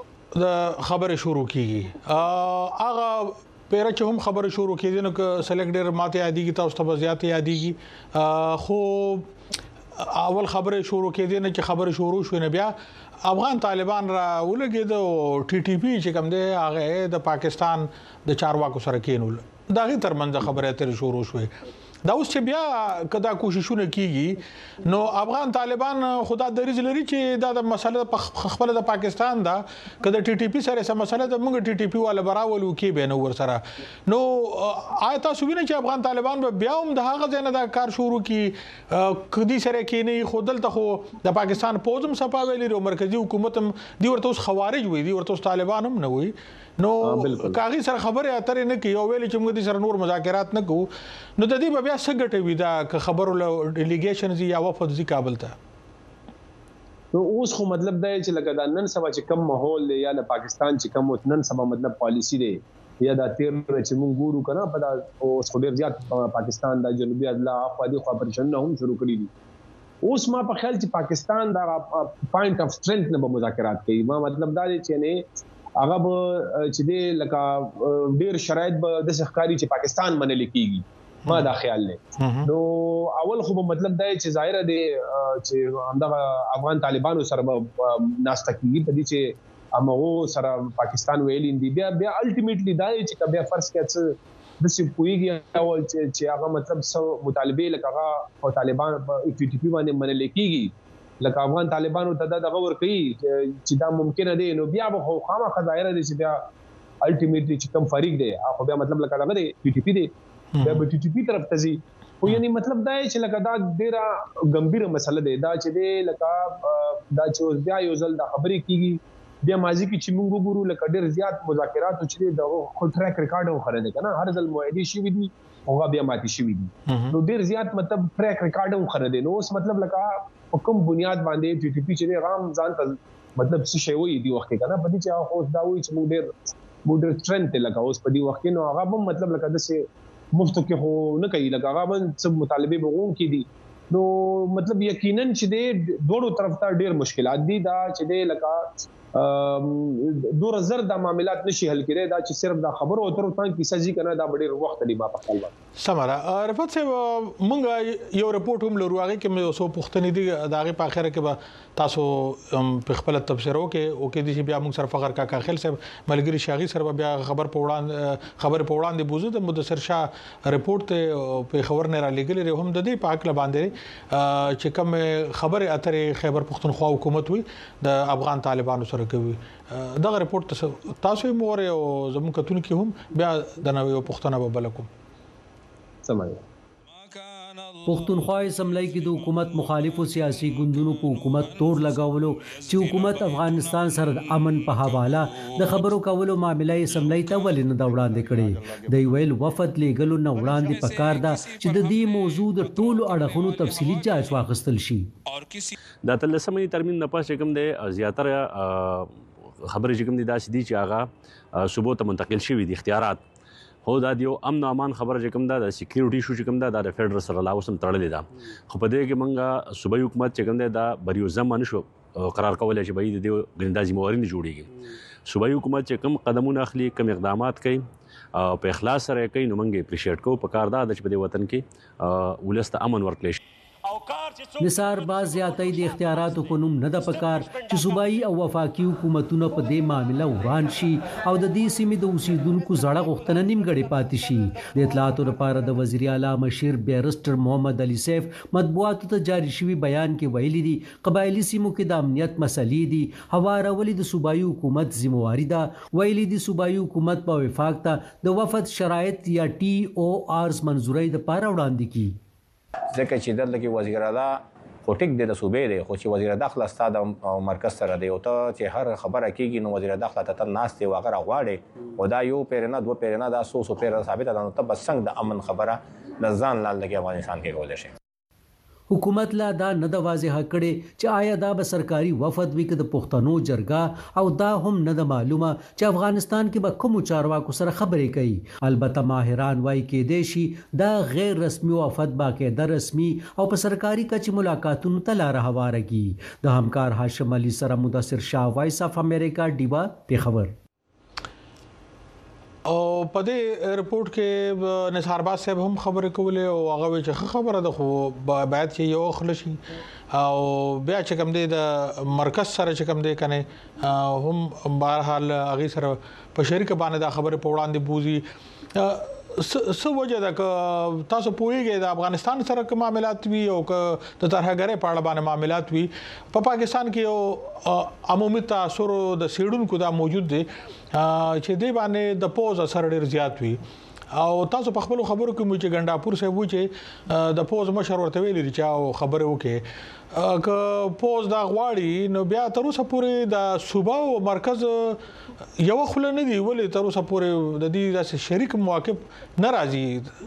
د خبره شروع کیږي هغه پیره چې هم خبره شروع کیږي نو ک سلیکټ ډیر ماته یادېږي تاسو ته زیات یادېږي خو اول خبره شروع کیږي نه چې خبره شروع شو نه بیا افغان طالبان را ولګید او ټي ټي پی چې کوم دی هغه د پاکستان د چارواکو سره کېنول دغه ترمنځ خبره اترې شروع شوه دا اوس چې بیا کدا کوششونه کیږي نو افغان طالبان خدا دریز لري چې دا د مسله خپل د پاکستان دا کدا ټي ټي پی سره سم مسله د موږ ټي ټي پی والا براولو کې به نو ور سره نو آیت سوینه چې افغان طالبان بیا هم د هغه ځنه دا کار شروع کی کدي سره کې نه خودل ته خو د پاکستان پوزم صفاویلی رو مرکزی حکومت دی ورته اوس خوارج وي دی ورته طالبان هم نه وي نو کاغی سره خبره اترې نه کی او ویل چې موږ دې سره نور مذاکرات نه کوو نو د دې بیا څنګه وي دا خبرو له ډیلیګیشن یا وفد زی کابل ته نو اوس خو مطلب دا چې لکه دا نن سبا چې کم ماحول دی یا د پاکستان چې کم نن سبا مطلب پالیسی دی یا دا تیر چې موږ ګورو کنه په دا اوس خو ډیر زیات پاکستان د جنوبي عدالت افادي خو اپریشن هم شروع کړی دي اوس ما په خیال چې پاکستان دا پوینټ اف سټرنث نه مذاکرات کوي ما مطلب دا چې نه هغه چې دی لکه ډیر شرایط به د ښکاری چې پاکستان منل کیږي ما دا خیال لري نو اول خو مطلب دا چې ظاهر دی چې همدغه افغان طالبانو سره ناشته کیږي په دې چې امغه سره پاکستان ویلین دی بیا الټیمیټلی دا چې بیا فرض کړه د سی پویږي اول چې هغه مطلب سو مطالبه لکه هغه طالبان په ټي ټي پی باندې منل کیږي لکه افغان طالبانو ته دا غور کوي چې دا ممکن دی نو بیا به خو خامخا ظاهر دي چې بیا الټیمیټلی چې کم فریق دی هغه بیا مطلب لکه دا دی ټي ټي پی دی بیا به ټي ټي پی طرف ته ځي خو یعنی مطلب دا چې لکه دا ډیره ګمبیره مسله دی دا چې دی لکه دا چې بیا یو ځل د خبرې کیږي بیا ماضي کې چې موږ وګورو لکه ډېر زیات مذاکرات چې د خپل ټریک ریکارډ هم خره دي کنه هر ځل معاهدې شوي دي هغه بیا ماتې شوي دي نو ډېر زیات مطلب ټریک ریکارډ هم خره دي نو اوس مطلب لکه په کوم بنیاد باندې ټي ټي پی چې رام ځان ته مطلب څه شی وي دی وخت کنه په دې چې هغه دا وایي چې موږ ډېر ټرند لکه اوس په دې وخت نو هغه هم مطلب لکه د څه مفتو کې هو نه کوي لکه هغه هم څه مطالبه بغون کې دي نو مطلب یقینا چې د دوړو طرف ته ډېر مشکلات دي دا چې د لکه دور زر د معاملات نشي حل کړي دا چې صرف د خبرو اترو ته کیسه ځي کنه دا ډېر وخت دی ما په خپل سمره رفعت صاحب مونږ یو رپورت هم لرو هغه کې مې اوسو پښتنې دي داغه په اخره کې به تاسو په خپل تبصرو کې او کې دي بیا موږ سره فخر کا خل صاحب ملګری شاغي سره بیا خبر په وړاندې بوزو د مدثر شاه رپورت په خبر نه را لګل هم د دې پاک ل باندې چې کوم خبره اترې خیبر پښتونخوا حکومت وي د افغان طالبانو سره کوي دا رپورت تاسو مور او زموږ کتون کې هم بیا د نوې پښتنه وبلکم سمای پښتونخوا اسمبلی کې د حکومت مخالفو سیاسي ګوندونو په حکومت تور لګاولو چې حکومت افغانستان سره د امن په حواله د خبرو کولو معاملې اسمبلی ته ولې نه دا وړاندې کړي د ویل وفد لیګلو نه وړاندې پکار دا چې د دې موضوع د ټولو اړخونو تفصیلی جاج واخیستل شي دا تلسمې ترمیم نه پاتې کوم دی زیاتره خبرې چې کوم دي دا چې هغه صوبو ته منتقل شوي دي اختیارات هو دا دیو امن امان خبره چې کوم دا د سکیورټي شو چې کوم دا د فدرال سره لا اوسم تړلې ده خو په دې کې مونږه صوبایي حکومت چې کوم دا بریو زمانه شو قرار کولای چې به د ګندا ذمہواری نه جوړیږي صوبایي حکومت چې کوم قدمونه اخلي کوم اقدامات کوي په اخلاص سره کوي نو مونږه اپریشیټ کوو په کار دا چې په دې وطن کې ولست امن ورکړي نثار باز زیاتې د اختیاراتو کو نوم نه د پکار چې صوبایي او وفاقي حکومتونو په دې معاملې وران شي او د دې سیمې د اوسیدونکو زړه غوښتنه نیمګړې پاتې شي د اطلاعاتو لپاره د وزیر اعلی مشیر بیرسټر محمد علي سیف مطبوعاتو ته جاری شوی بیان کې ویلي دي قبایلی سیمو کې د امنیت مسلې دي هوارولې د صوبایي حکومت ذمہواری ده ویلي دي صوبایي حکومت په وفاق ته د وفد شرایط یا ټي او آرز منزورۍ د پاره وړاندې کی ځکه چې دلته کې وزیر اعلی خو ټیک دی د صوبې دی خو چې وزیر داخله ستاد او مرکز سره دی او ته چې هر خبره کیږي نو وزیر داخله ته ناس دی واغره غواړي او دا یو پیرنه دوه پیرنه دا سو پیرنه ثابت ده نو ته بس څنګه د امن خبره د ځان لال لګي افغانستان کې کولای شي حکومت لا دا نه د واضح کړي چې آیا دا به سرکاري وفد وي که د پښتنو جرګه او دا هم نه د معلومه چې افغانستان کې به کوم چارواکو سره خبرې کوي البته ماهران وايي کې دی شي دا غیر رسمي وفد باقاعده رسمي او په سرکاري کچ ملاقاتونو ته لار هوارږي د همکار هاشم علي سره مدثر شاه وایس اف امریکا ډیوا په خبر او په دې رپورت کې نثار باز صاحب هم خبرې کولې او هغه چې خبره ده خو باید چې یو خلشي او بیا چې کوم دی د مرکز سره چې کوم دی کنه هم بهرحال هغه سره په شریک باندې دا خبره په وړاندې بوزي څه وجه ده که تاسو پوهیږئ د افغانستان سره کوم معاملات وي او که د ترهګرۍ په اړه باندې معاملات وي په پاکستان کې یو عمومي تاثر د سیډونکو دا موجود دی چې دی باندې د پوز اثر ډیر زیات وي او تاسو په خپل خبرو کې مو چې ګنډاپور صاحب و چې د پوز مشر ورته ویلي چې خبره وکړي که پوز دا غواړي نو بیا تر اوسه پورې د صوبه او مرکز یو خل نه دی ولې تر اوسه پورې د دې داسې شریک مواقف ناراضي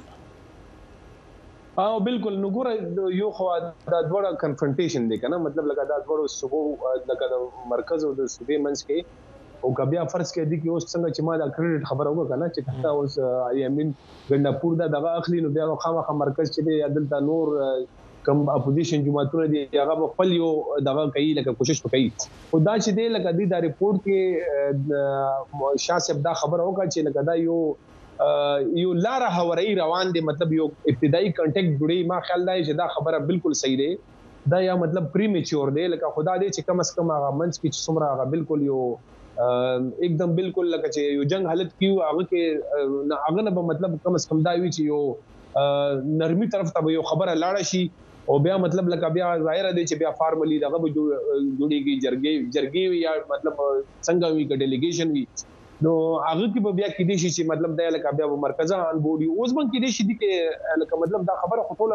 او بالکل نو ګوره یو خو دا ډوړه کنفرنټیشن دی کنه مطلب لکه دا ډوړو صوبه لکه د مرکز او د صوبې منځ کې او کبیا فرض کې دي کې اوس څنګه چې ما دا کریډټ خبره وکړه کنه چې تا اوس یمین ګندپور دا دغه اخلي نو بیا خامخا مرکز چې دی عدالت نور کم اپوزیشن جماعتونه دي هغه خپل یو دغه کوي لکه کوشش وکړي او دا چې دی لکه دا ریپورت کې شاه صاحب دا خبره وکړه چې لکه دا یو لار هواري روان دي مطلب یو ابتدایي کانټیکټ جوړي ما خیال دی چې دا خبره بالکل صحیح دی دا یا مطلب پریمیچور دی لکه خدا دې چې کم از کم هغه منځ کې چې څومره هغه بالکل یو एकदम بالکل لکه چې یو جنگ حالت کیو هغه کې هغه نه مطلب کم از کم دا وی چې یو نرمي طرف ته یو خبره لاړه شي او بیا مطلب لکه بیا ظاهر دی چې بیا فارملی دغه جوړیږي جرګي یا مطلب څنګه وی ک ډیلیګیشن وی نو هغه کې بیا کې دي شي چې مطلب دا لکه بیا مرکزه ان بورډي اوس باندې کې دي شي چې لکه مطلب دا خبره خطوله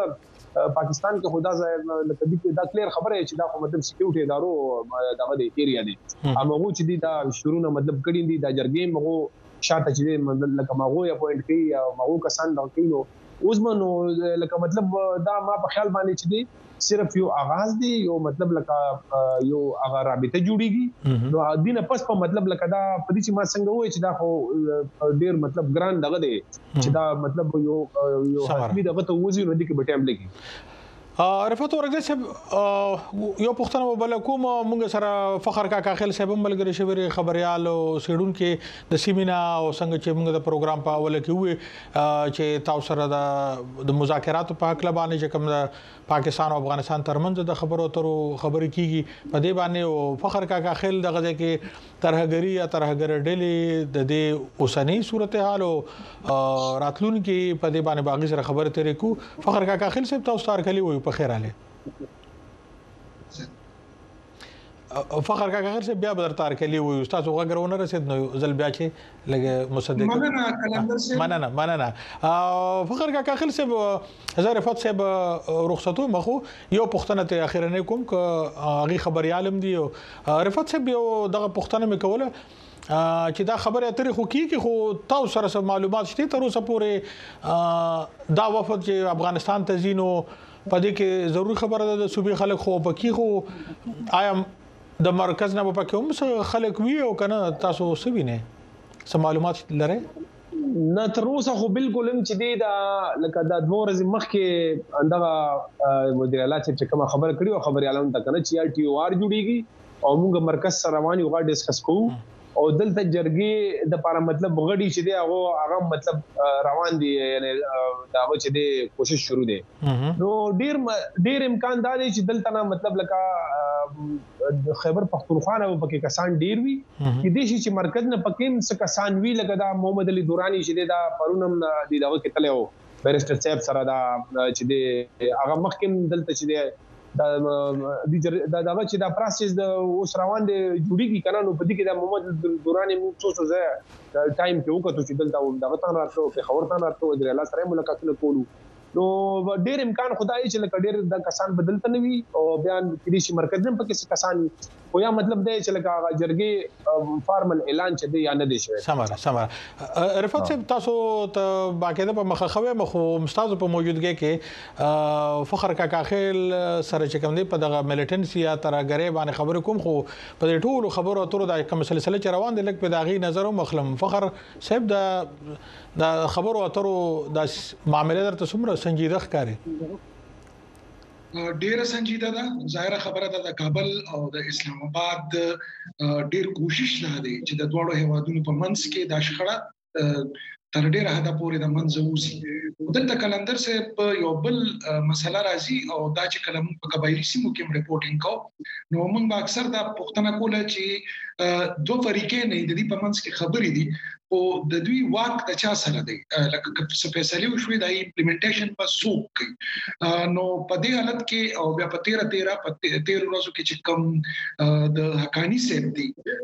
پاکستان کې خدا ځای لکه دې دا کلیر خبره چې دا خو مطلب سکیورټي ادارو دغه د ایریا دي هغه چې دي دا شروع مطلب کړي دي دا جرګې مغو شاته چې مطلب لکه مغو اپوینټ کوي او مغو کسان دا کوي نو اوس منو لکه مطلب دا ما په خیال باندې چې دي صرف یو آغاز دی یو مطلب لکه یو هغه رابطه جوړیږي نو دینه پس په مطلب لکه دا په دې چې ما څنګه وای چې دا خو ډیر مطلب ګران دغه دی چې دا مطلب یو حسبي دغه ته وځي نو دې کې به ټایم لګي رفعت ورګه صاحب یو پښتنه وبل کوم موږ سره فخر کا کاخل صاحب ملګری شوی خبريال او سیډون کې د سیمینا او څنګه چې موږ د پروګرام په اول کې وې چې تاسو سره د مذاکرات په حق لبانې چې کوم د پاکستان او افغانستان ترمنځ د خبرو اترو خبرې کیږي په دې باندې او فخر کا کاخل دغه کې ترهګری یا ترهګر ډلې د دې اوسنۍ صورتحال او راتلون کې په دې باندې باغی سره خبرې ترې کو فخر کا کاخل صاحب تاسو تار کلی وي په خیر علي فخر کا غیر سے بیا بدر تار کلی وي استاد وګرونه رسید نو زل بیا چې لګه مصدق مننه کلندر سے مننه فخر کا خل سے هزار رفعت صاحب رخصتو مخو یو پښتنه ته اخیرنه کوم ک اغي خبري عالم دی رفعت صاحب یو دغه پښتنه میکوله چې دا خبره اترې خو کې خو تاسو سره معلومات شته تر اوسه پورې دا وفد چې افغانستان ته زینو پدې کې ضروري خبره ده د صوبې خلک خو پکې خو آیا د مرکز نه په کوم څه خلک وی او کنه تاسو سوینه سم معلومات لره نه تر اوسه خو بالکل هم چې دی دا لکه دا دوه ورځې مخکې اندغه مدیر اعلی چې کوم خبر کړي او خبري اعلان تا کنه چې ټي او ار جوړیږي او موږ مرکز سره روان یو غا ډیسکس کوو او دلته جرګي د لپاره مطلب غړي چې دی هغه مطلب روان دي یعنی دا چې دی کوشش شروع دي نو ډیر امکان دا دی چې دلته نه مطلب لکه خیبر پختونخوا او پکې کسان ډیر وي چې د شي چې مرکز نه پکې څه کسان وی لکه دا محمد علي دورانی چې دی دا پرونم دی دا کې تلو بیرسټر صاحب سره دا چې دی هغه مخکې دلته چې دی دا دغه چې دا پروسس د اوس روان دي جوړیږي کنه نو په دې کې د محمد دورانی موږ څه څه ټایم کې وکړو چې دلته دغه تان راځو په خبر تان راځو د الله سره ملاقاتونه کولو نو ډېر امکان خدای چې لکه ډېر د کسان بدلته نه وي او بیان کړي شي مرکز هم پکې کسان خو یا مطلب دی چې لکه جرګې فارمل اعلان چې دی یا نه دی شوی سماره رفعت صاحب تاسو ته باقاعده په مخخوي مخو مستاز په موجودګي کې فخر کا کاخل سره چې کوم دی په دغه ملټنسي یا ترګری باندې خبرې کوم خو په دې ټولو خبرو اترو د کوم سلسله چې روان دي لکه په داغي نظر مخلم فخر صاحب د خبرو اترو د معاملې درته څومره سنجیده ښکاري ډیره سنجیده ده ظاهره خبره ده د کابل او د اسلام آباد ډیر کوشش نه دی چې د دوړو هوادونو په منځ کې د شخړه تر ډیره حد پورې د منځ وځي دلته کلندر صاحب یو بل مسله راځي او دا چې کلم په قبایلی سیمو کې رپورټینګ کو نو موږ به اکثر دا پښتنه کوله چې دوه فریقې نه د دې په منځ کې خبرې دي او د دوی واک د چا سره دی لکه څه فیصله وشوي د امپلیمنټیشن په سوق کوي نو په دې حالت کې او بیا په 13 ورځو کې چې کم د حقانی سیب دی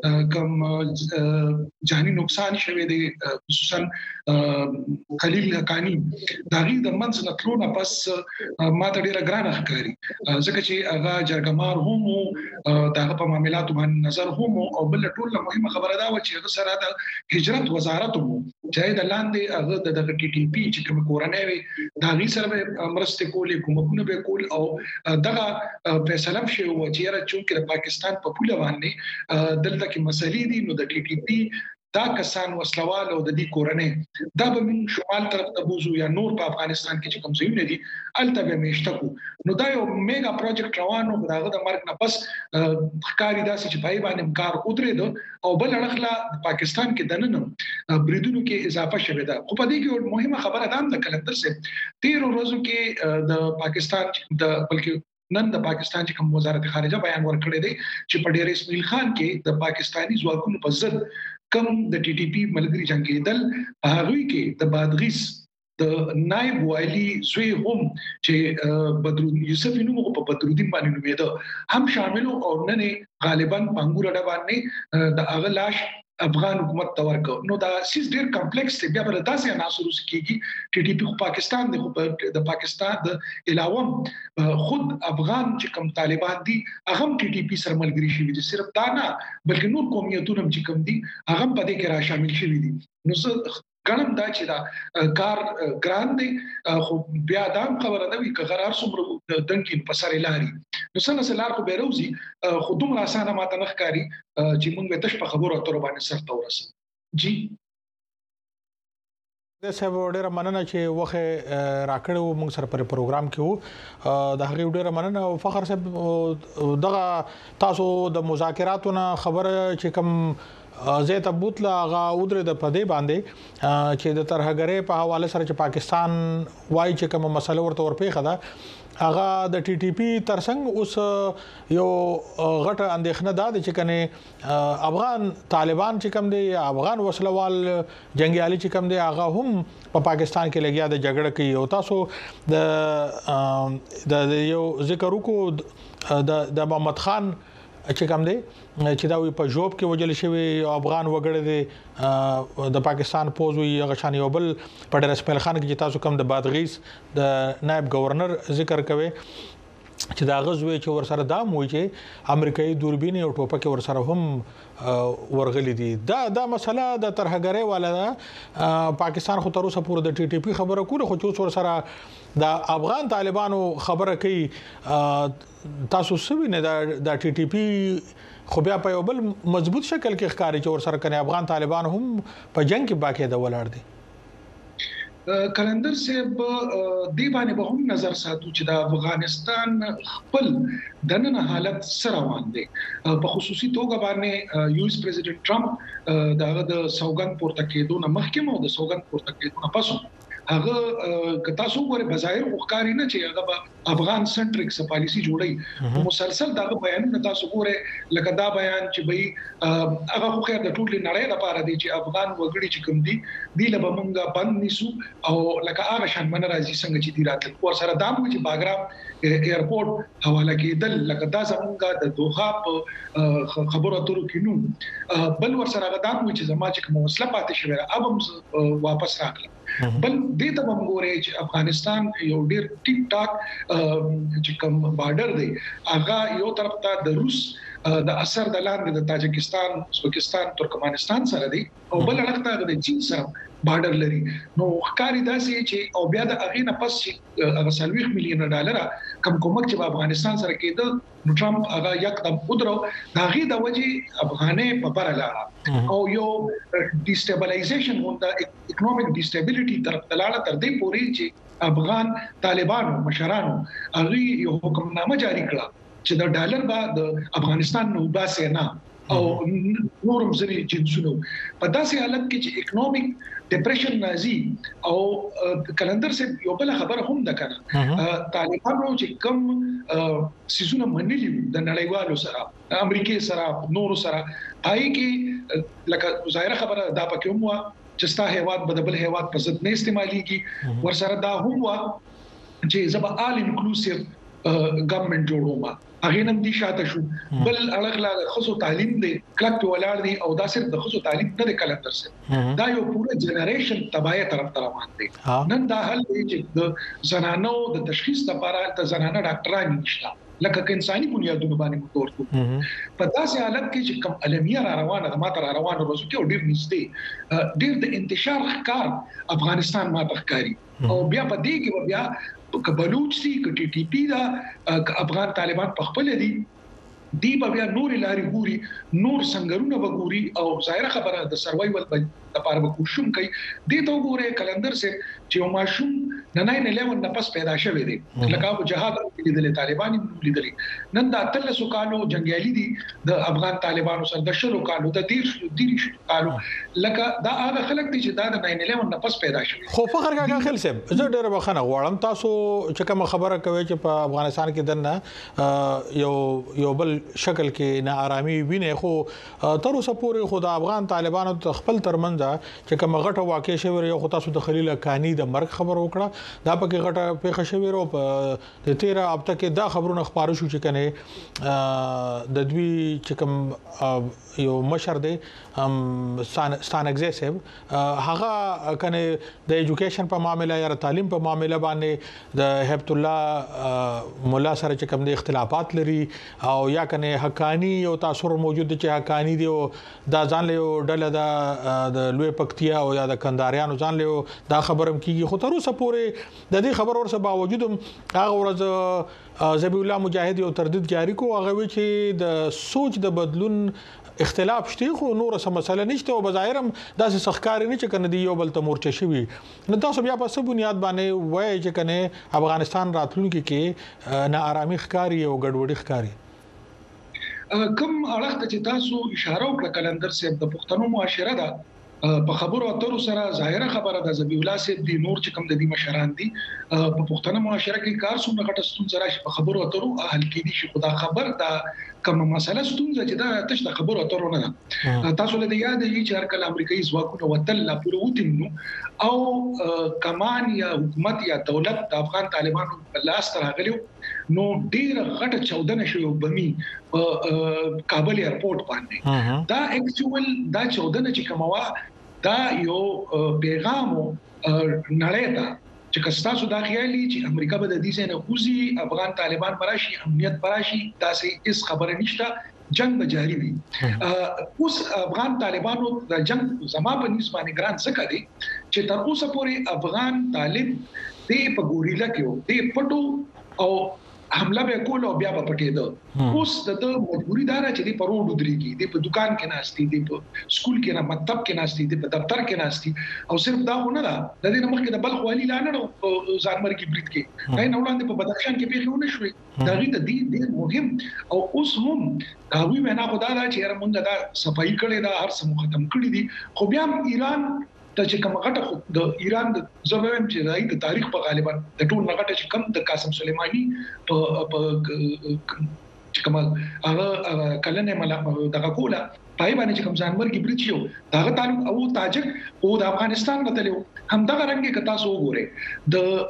کم جهاني نقصان شوه دی خصوصا خلیل حقانی داغي د منځ نتلونه پس ما ته ډیره ګرانه ښکاري ځکه چې هغه جرګمار هم دغه په معاملاتو باندې نظر هم او بل ټول مهمه خبره دا و چې هغه سره د هجرت وزارت مو چې د لاندې هغه د ټي ټي پی چې کوم کورنۍ وي دا غي سره مرسته کولې کومونه به کول او دغه فیصله شوی و چې را چونکه د پاکستان په پوله باندې دلته کې مسلې دي نو د ټي ټي پی دا کسان وسلوال او د دې کورنۍ دا به من شمال طرف ته بوزو یا نور په افغانستان کې چې کوم ځایونه دي الته به مشتکو نو دا یو میگا پروجیکټ روانو داغه د مرګ نه پس ښکاری داسې چې پای باندې کار ودرېد او بل اړخلا پاکستان کې دننه بریدونو کې اضافه شوه دا خو په دې کې مهمه خبره ده د کلندر سره 13 ورځو کې د پاکستان د بلکې نن د پاکستان چې کوم وزارت خارجه بیان ورکړی دی چې په ډیر اسماعیل خان کې د پاکستانی ځواکونو په ضد کم د ټي ټي پی ملګری جنگیدل هغه کې د بادغیس د نائب والی زوی هم چې بدرالدین یوسف نومو په بدرالدین باندې نومېده هم شامل او نن غالبا پنګور اډه باندې د اغلاش افغان حکومت ته ورکو نو دا سیس ډیر کمپلیکس دی بیا بل داسې عناصر کېږي ټي ټي پی خو پاکستان دی خو د پاکستان د علاوه خود افغان چې کوم طالبان دي هغه ټي ټي پی سره ملګری شوي دي صرف دا نه بلکې نور قومیتونه چې کوم دي هغه په دې کې را شامل شوي دي نو زه ګڼم دا چې دا کار ګران دی خو بیا دا خبره ده چې قرار څومره دنګین په سره لاري نو څنګه لار خو بیروزي خو دومره اسانه ماته نه ښکاري چې موږ به تاسو په خبرو اترو باندې سره ورسو جی د سبا ډیره مننه چې وخه راکړو موږ سره پر پروګرام کې وو د هغه ډیره مننه او فخر صاحب دغه تاسو د مذاکراتونو خبره چې کوم زه ته بوتله غا ودره د پدې باندې چې د ترهګرۍ په حواله سره چې پاکستان وایي چې کوم مسله ورته ورپېخه ده هغه د ټي ټي پی ترڅنګ اوس یو غټه اندېښنه ده چې کنه افغان طالبان چې کوم دي افغان وسلوال جنگیالي چې کوم دي هغه هم په پاکستان کې لګیا د جګړه کوي او تاسو د یو ذکر وکړو د محمد خان چې کوم دی چې دا وي په جوب کې وجل شوی افغان وګړي دي د پاکستان پوز وی غشان یو بل په ډېر سپیل خان کې تاسو کوم د بادغیس د نائب گورنر ذکر کوي چې دا غزوی چې ورسره دا موي چې امریکایي دوربین او ټوپک ورسره هم ورغلي دي دا مسله د ترهګرۍ والا پاکستان خو تر اوسه پورې د ټي ټي پی خبره کوله خو چې ورسره د افغان طالبانو خبره کوي تاسو سوي نه د ټي ټي پی خو بیا په یو بل مضبوط شکل کې ښکاری چې ورسره کنه افغان طالبان هم په جنگ کې باقاعده ولاړ دي کلندر صاحب دی باندې به هم نظر ساتو چې د افغانستان خپل دننه حالت سره روان دي په خصوصي توګه باندې یو اس پریزیډنټ ټرمپ د سوګند پورته کېدو نه مخکې مو د سوګند پورته کېدو نه پسو هغه کتا سو غره بظاهر وقاری نه چې هغه افغان سنټریک س پالیسی جوړي مسلسل دا بیان نه تاسو ګوره لکه دا بیان چې به هغه خو خیر د ټول نړۍ لپاره دی چې افغان وګړي چې کوم دي دی له بمونګه بند نیسو او لکه هغه شان من راځي څنګه چې دی راتل ور سره دا مو چې باګرام ایرپورټ حواله کېدل لکه دا زمونږه د دوحه په خبرو اترو کې نو بل ور سره دا مو چې زما چې کوم مسله پاتې شوی ابم واپس راغله بل دې ته موږ ګورې چې افغانستان یو ډېر ټیک ټاک چې کوم بارډر دی هغه یو طرف ته د روس د اثر د لاندې د تاجکستان ازبکستان ترکمنستان سره دی او بل اړخ ته د چین سره بارډر لري نو ښکاری داسې چې او بیا د اغه نه پس چې 30 میلیون ډالر کم کومک چې افغانستان سره کېده نو ټرمپ هغه یکدم ودرو دا غي د وجه افغانې په بره لاړه او یو ډیسټابلایزیشن ونده اکونومیک ډیسټابیلیټي طرف لاړه تر دې پورې چې افغان طالبانو مشرانو هغه یو حکمنامه جاری کړه چې د ډالر با د افغانستان نو باسه نه او نورم ځنی جنسونو په داسې حالت کې چې اکونومیک ډیپریشن نازي او کلندر سه یو بل خبره هم ده کنه طالبانو چې کم سيزونه منلي د نړیوالو سره امریکای سره نورو سره پای کې لکه ظاهره خبره دا پکې هم وا چې ستا هیواد بدبل هیواد په ضد نه استعماليږي ورسره دا هم وا چې زبا آل انکلوسیو ګورنمنت جوړوما هغه نن دي شاته شو بل اړغلا خصو تعلیم دی کلک ولاړ دي او دا صرف د خصو تعلیم نه د کلندر سره دا یو پوره جنریشن تباہی طرف ته روان دي نن دا حل دی چې د زنانو د تشخیص لپاره د زنانه ډاکټرانو نشته لکه انساني بنیادونو باندې متور کو په داسې حالت کې چې کم علمي را روانه د ماته را روانه روزو کې ډیر نږدې ډیر د انتشار ښکار افغانستان ما تخکاری او بیا په دې کې بیا کبلوچ سي ک ټي ټي پی دا افغان طالبان په خپل دي دی بیا نور لاري ګوري نور څنګهونه وګوري او ظاهره خبره د سروایول لپاره وکوشم کوي دې ته وګوره کلندر سه چې یو ماشوم نه 9/11 نه پس پیدا شوی دی لکه ابو جهاد لیدل طالبان لیدل نن دا تلسو کالو جنگیالي دي د افغان طالبانو سره د شلو کالو د دیرش کالو لکه دا هغه خلک دي چې دا د 9/11 نه پس پیدا شوی خو فخر کاکا خل سه زه ډېر بخنه غواړم تاسو چې کوم خبره کوي چې په افغانستان کې دنه یو بل شکل کې نه آرامي ویني خو تر اوسه پورې خو د افغان طالبانو خپل ترمنځ ده چې کوم غټه واقع شوی یو خو تاسو د خلیل کانی د مرګ خبر وکړه دا پکې غټه پیښه شوی ورو په 13 هفته کې دا خبرونه خبرو شو چې کنه د دوی چې کوم یو مشر دی ستانګزه صاحب هغه کنه د ایجوکیشن په معاملې یا تعلیم په معاملې باندې د هبت الله مولا سره چې کوم د اختلافات لري او یا کنه حقانی یو تاثر موجود دی چې حقانی دی دا ځان له ډله د لوی پکتیا او یا د کنداریانو ځان له دا خبرم کیږي خو تر اوسه پورې د دې خبر ورسره باوجود هغه ورځ زبی الله مجاهد یو تردید جاری کو هغه وی چې د سوچ د بدلون اختلاف شته خو نور څه مسله نشته او بظاهرم داسې سخکاري نه چې کنه دی یو بل ته مورچه شوی نو تاسو بیا په څه بنیاد باندې وایي چې کنه افغانستان راتلونکي کې نا آرامي ښکاری او ګډوډي ښکاری کوم اړه چې تاسو اشاره وکړه کلندر صاحب د پښتنو معاشره ده په خبرو اترو سره ظاهره خبره ده زبی الله صاحب دی نور چې کوم د دې مشران دي په پښتنو معاشره کې کار څومره غټه ستونزه راشي په خبرو اترو حل کېدي شي خدا خبر ده کوم مسله ستونزه چې دا تاسو د خبرو اترو نه ده تاسو له یاد دی چې هر کله امریکایي ځواکونه وتل لا پروتینو او کمان یا حکومت یا دولت د افغان طالبانو په لاس راغلیو نو ډیر غټه چودنه شوی بمی په کابل ایرپورټ باندې دا اکچوال دا چودنه چې کومه دا یو پیغام نړۍ ته چې کستاسو دا خیالي چې امریکا به د دې څخه خوځي افغان طالبان براشي امنیت براشي دا سه اس خبره نشته جنگ به جاری وي اوس افغان طالبانو د جنگ زما په نسبت باندې ګران څه کوي چې تر اوسه پورې افغان طالب د په ګوریلا کې د پټو او حمله به کول او بیا به پټېده اوس د مجبوری دار چې د پروډ دريږي د په دکان کې ناشتي د په سکول کې نه مکتب کې ناشتي د په دفتر کې ناشتي او صرف دا نه ده د دې نمخ کې د بلخ والی لانه ځانمر کې بریټ کې نه وړاندې په بدخشان کې پیښونه شوې دا غي د دې مهم او اوس هم دا وی وینا خدای دا چې موږ دا صفائی کړي دا هر څه ختم کړی دي خو بیا ایران ته چې کوم غټه د ایران د زویم چې راي د تاریخ په غالبا د ټول نغټه چې کم د قاسم سليماني په چې کوم هغه کلنه ملا دغه کوله پای باندې چې کوم ځانمر کې بریچیو داغه تعلق او تاجک او د افغانستان غتلو هم دغه رنګ کې تاسو وګوره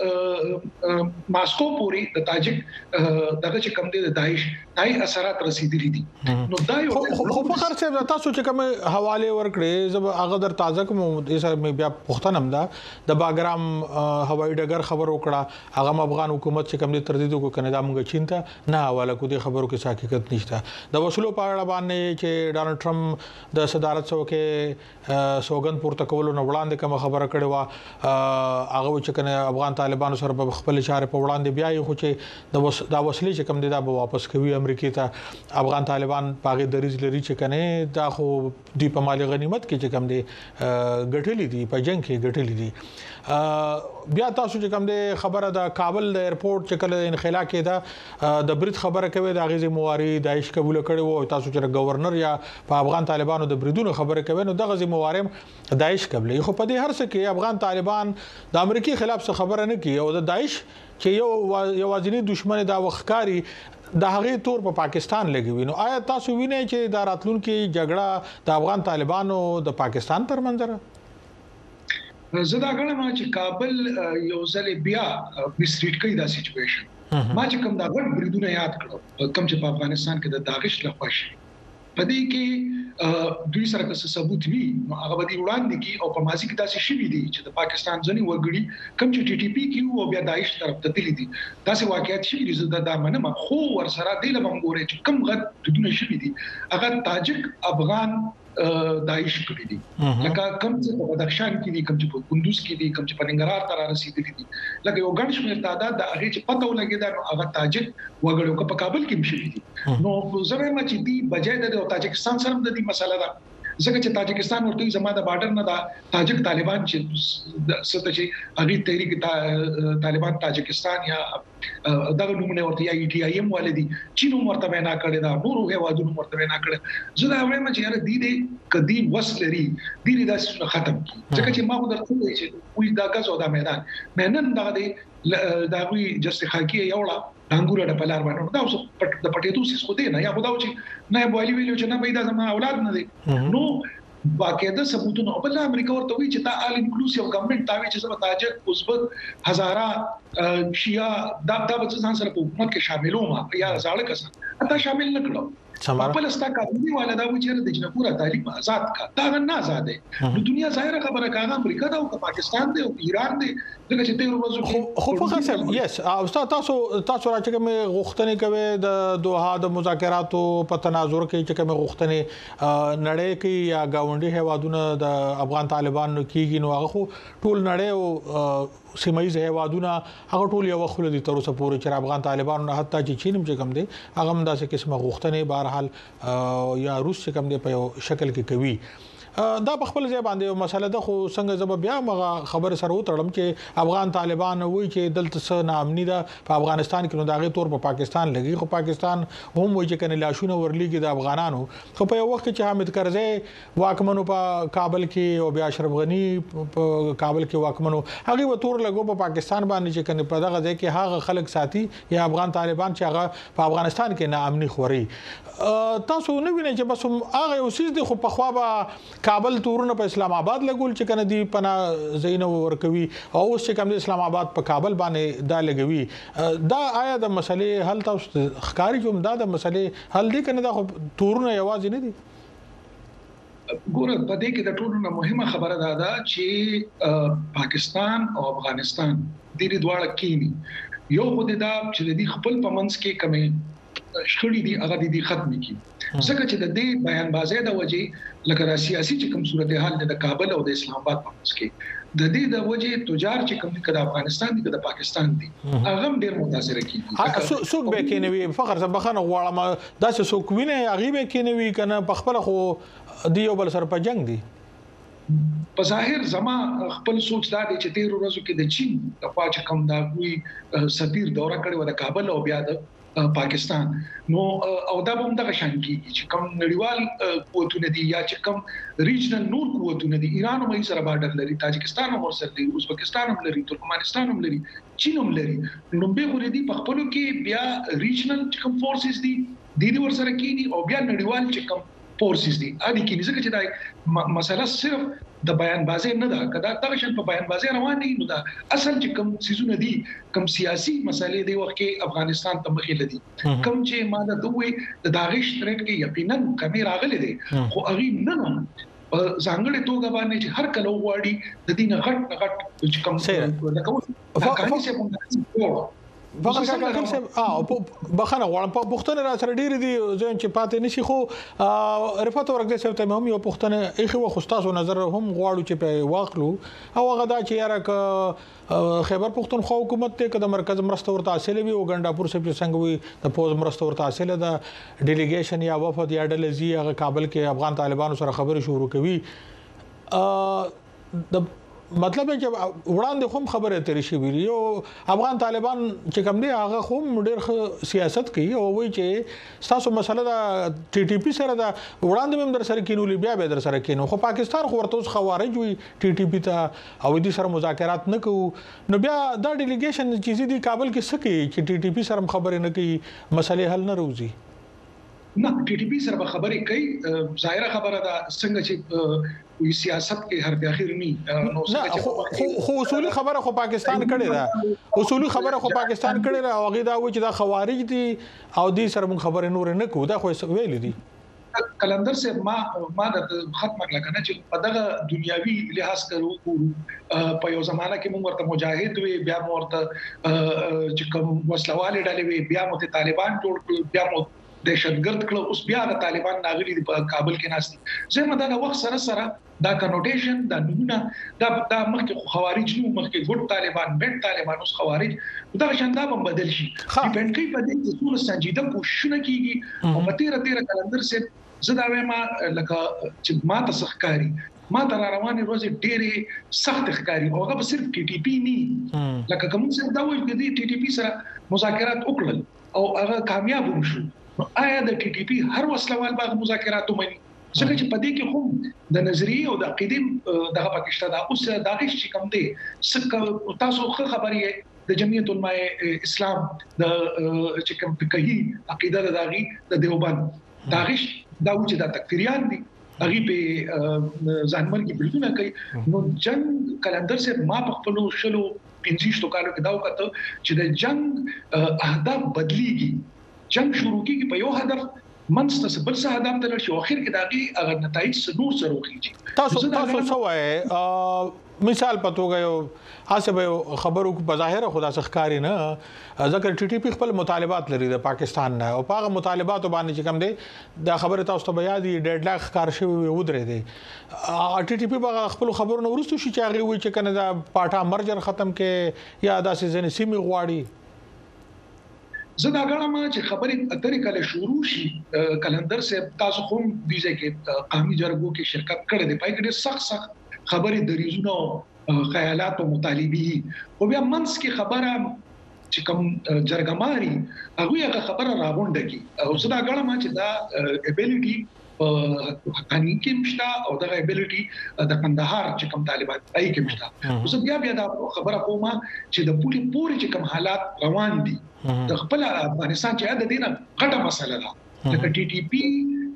د ماسکو پوری د تاجک دغه چې کوم د داعش دای اثرات رسیدلي دي نو دا یو خو په خر څه تاسو چې کوم حواله ورکړي زب هغه در تازه کوم سره بیا پښتنه هم ده د باګرام هوایي ډګر خبر وکړه هغه افغان حکومت چې کوم تردید وکړ کنه دا موږ چینته نه حواله کو دي خبرو کې حقیقت نشته د وسلو په اړه باندې چې ډانلډ ټرمپ د صدارت څوکې سوګند پورته کولو نه وړاندې کوم خبره کړې و هغه چې کنه افغان طالبانو سره په خپل اشاره په وړاندې بیا یو چې دا وسلې چې کوم دي دا به واپس کوي امریکای ته افغان طالبان پاغه دریز لري چې کنه دا خو دی په مالی غنیمت کې چې کوم دي ګټلې دي په جنگ کې ګټلې دي بیا تاسو چې کوم دي خبره د کابل د ایرپورټ چې کله انخلا کې دا د برید خبره کوي د غزي مواري داعش قبول کړي وو تاسو چې گورنر یا په افغان طالبانو د بریدونو خبره کوي نو د غزي موارم داعش قبلې خو په دې هر څه کې افغان طالبان د امریکای خلاف څه خبره نه کوي او د داعش چې یو وازنی دشمن دا وخکاری د هغه تور په پاکستان لګوي نو آیا تاسو وینئ چې د راتلونکو جګړه د افغان طالبانو د پاکستان پر منځره زدا غواړم چې کابل یو ځل بیا بسټریټ کوي دا سچويشن ما چې کوم دا غټ بریدونه یاد کړو کوم چې په افغانستان کې د داعش لخوا شي پدې کې دوی سره څه ثبوت وی نو هغه به وړاندې کی او په ماضي کې داسې شوي دي چې د پاکستان ځنی وګړي کوم چې ټي ټي پی کې او بیا داعش طرف ته تللی دي داسې واقعیت شوي دي زدا د منم خو ور سره د لمم ګوري چې کوم غټ دونه شوي دي هغه تاجک افغان داعش کړی دي لکه کوم چې په بدخشان کې دي کوم چې په کندوز کې دي کوم چې په ننګرهار ته رسیدلي دي لکه یو ګڼ شمېر تعداد د هغه چې پته ولګي دا هغه تاجک وګړو په کابل کې مشي دي نو زه وایم چې دی بجای د تاجکستان سره د دې مسله ده ځکه چې تاجکستان ورته زما د بارډر نه دا تاجک طالبان چې څه چې هغه تحریک طالبان تاجکستان یا دغه نومونه ورته یا ای ټی آی ایم ولدي چینو مرتبه نه کړی دا نورو هیوادونو مرتبه نه کړی زه دا وایم چې یاره دې کدی وسلري دې دا ختم ځکه چې ما خو درته وایي چې وې دا غزو دا میدان مینن دا دې دا وی جست خاکی یوړه انګور د پلار باندې دا اوس د پټېدو سیس خو دې نه یا خداو چې نه بوالي ویلو چې نه پیدا زما اولاد نه دي نو باقاعده ثبوتونه او بل امریکا ورته وی چې دا آل انکلوسیو ګورنمنت دا وی چې زما تاجک ازبک هزاره شیعه دا ځان سره په حکومت کې شاملوم یا زاړه کسان دا شامل نه کړو خپل استا قانوني والا دا و چې د جنپورا تعلیم آزاد کا دا نه آزاد دی نو دنیا ظاهره خبره کاغه امریکا دا او پاکستان دی او ایران دی دغه چې تیر ورځو کې خو فخر صاحب یس او تاسو راځي چې غوښتنې کوي د دوحه د مذاکراتو په تناظر کې چې کوم غوښتنې نړۍ کې یا گاونډي هیوادونو د افغان طالبانو کېږي نو هغه ټول نړۍ او سیمایي هیوادونه هغه ټول یو خل دي تر اوسه پورې چې افغان طالبانو حتی چې چین هم کوم دي هغه هم داسې قسمه غوښتنې بهرحال یا روس چې کوم دي په شکل کې کوي دا په خپل ځای باندې یو مسله ده خو څنګه زب بیا مغه خبر سره وترلم چې افغان طالبان وایي چې دلته څه ناامني ده په افغانستان کې نو داغه تور په پاکستان لګي خو پاکستان هم وایي چې کنه لاشونه ورلېږي د افغانانو خو په یو وخت کې حامد کرزی واکمنو په کابل کې او بیا اشرف غنی په کابل کې واکمنو هغه و تور لګو په پاکستان باندې چې کنه په دغه ځای کې هغه خلک ساتي یا افغان طالبان چې هغه په افغانستان کې ناامني خوري تاسو نه وینئ چې بس هغه اوسې د خو په خوا به کابل تورونه په اسلام آباد لګول چې کنه دی پنا زینو ورکوي او اوس چې کوم د اسلام آباد په کابل باندې دا لګوي دا آیا د مسلې حل تاسو ښکاری کوم دا د مسلې حل دی کنه دا تورونه یوازې نه دي ګوره په دې کې د ټولو مهمه خبره ده چې پاکستان او افغانستان د دې دواړه کینی یو خو دا چې د خپل پمنس کې کمې شخړې دي هغه دي ختم کی ځکه چې د دې بیان بازه د وجې لکه سیاسي چې کوم صورتحال د کابل او د اسلام آباد په منځ کې د دې د وجې تجار چې کوم د افغانستان دي د پاکستان دي هغه ډېر متاثر کیږي څوک به کې نوي فخر زبخانه غواړم دا چې څوک ویني هغه به کې نوي کنه په خپل خو دیو بل سر په جنگ دي په ظاهر زما خپل سوچ دا دی چې تیر ورځو کې د چین د خوا چې کوم دا کوئی سفیر دوره کړی و د کابل او بیا د پاکستان نو او دا هم دغه شان کیږي چې کوم نړیوال قوتونه دي یا چې کوم ریجنل نور قوتونه دي ایران هم سره بارډر لري تاجکستان هم سره لري ازبکستان هم لري ترکمنستان هم لري چین هم لري نو به غوړي دي په خپل کې بیا ریجنل چې کوم فورسز دي د دې ور سره کیږي او بیا نړیوال چې کوم فورسز دي ا دي کې ځکه چې دا مسله صرف د بیان بازه نه ده کدا دغه شان په بیان بازه روان دي نو دا اصل چې کوم سيزونه دي کوم سیاسي مسلې دی وخت کې افغانستان ته مخې لدی کوم چې ماده دوی د داغش ترټ کې یقینا کمی راغلي دي خو اغي نه ځانګړې توګه باندې چې هر کله وغواړي د دې نه غټ چې کوم لکه دا کاني څه مونږ بخښه بخښنه غواړم په پښتنه را سره ډېری دي ځین چې پاتې نشي خو رفعت ورګه څه ته هم یو پښتنه ایخي و خستاسو نظر هم غواړو چې په واخلو او هغه دا چې یاره ک خیبر پښتونخوا حکومت ته د مرکز مرسته ورته حاصل وي او ګنډاپور سپ څنګه وي د پوز مرسته ورته حاصل ده ډیلیګیشن یا وفد یا ډلزي هغه کابل کې افغان طالبانو سره خبرې شروع کوي د مطلب چې وړاندې هم خبره ترې شي ویلو افغان طالبان چې کوم دي هغه هم ډېر سیاست کوي او وایي چې تاسو مسله دا ټي ټي پی سره دا وړاندې هم در سره کینولې بیا به در سره کینو خو پاکستان خو ورته خوارج وي ټي ټي پی ته او دې سره مذاکرات نه کوو نو بیا دا ډیلیګیشن چې دي کابل کې سکی چې ټي ټي پی سره خبرې نه کوي مسلې حل نه روزي نه ټي ټي پی سره خبرې کوي ظاهره خبره ده څنګه چې وی سیاست کې هر اخر ني نو خو اصولي خبره خو پاکستان کړي دا اصولي خبره خو پاکستان کړي دا او غي دا و چې دا خوارج دي او دې سره موږ خبره نور نه کوو دا خو ویل دي کلندر سے ما د ختم کړل کنه چې په دغه دنیاوي لحاظ کړو په یو زمانہ کې موږ ورته مجاهد وي بیا موږ ورته چې کوم وسلواله ډلې وي بیا موږ طالبان جوړ کړو بیا موږ دهشتګرد کړو اوس بیا د طالبان ناغلي په کابل کې ناشتي زموږ د وخت سره سره دا کنوټیشن دا نمونه دا مخکې خوارج نو مخکې ګډ طالبان بیت طالبان اوس خوارج دا شاندا هم بدل شي ډیپند کوي په دې چې څومره سنجیده کوششونه کیږي او په تیر کلندر سے زدا ما لکه چې ما تسخکاری ما تر روانه ورځ ډېری سخت ښکاری او هغه صرف ټي ټي پی نه لکه کوم څه دا وایي چې ټي ټي پی سره مذاکرات وکړل او هغه کامیاب وشو آیا د ټي ټي پی هر وسلوال باغ مذاکرات ومني څنګه چې پدې کې هم د نظریه او د عقیدې دغه پکشته دا اوس داعش چې کوم دی څنګه تاسو خبرې د جمعیت علماء اسلام د چې کوم فقهي عقیده د داغي د دیوبند داعش دا چې د تکفیریان دي هغه په ځانمن کې بلونه کوي نو جنگ کلندر سے ما په خپل شلو 25 کالو کې دا وکړه چې د جنگ اهداف بدليږي جنگ شروع کیږي په یو هدف منځ ته بل څه هدف ته لشي او اخر کې داغي هغه نتایج نور سره وکړي تاسو سوای مثال پتو غيو حسب خبرو کو بظاهر خدا سخکاری نه ذکر ټي ټي پی خپل مطالبات لري د پاکستان نه او هغه مطالبات باندې چې کوم دي دا خبره تاسو ته بیا دي 1.5 لاکھ کار شوی ودرې دي ټي ټي پی خپل خبرو نو ورستو شي چې هغه وی چې کنه دا پاټا مرجر ختم کې یا دا سيزن سیمي غواړي زه دا غواړم چې خبرې اترې کله شروع شي کلندر سے تاسو کوم دیږي کې قومي جرګو کې شرکت کړې دی پای کې سخت خبرې دریزونو خیالات او مطالبي او بیا منس کې خبره چې کوم جرګماري هغه خبره راغونډه کی او زه دا غواړم چې دا ابيليټي حقانی کې مشتا او دا ابيليټي د کندهار چې کوم طالبان پای کې مشتا اوس بیا دا خبره کومه چې د پوری چې کوم حالات روان دي د خپل افغانستان چې د دینه غټه مسله ده د ټي ټي پی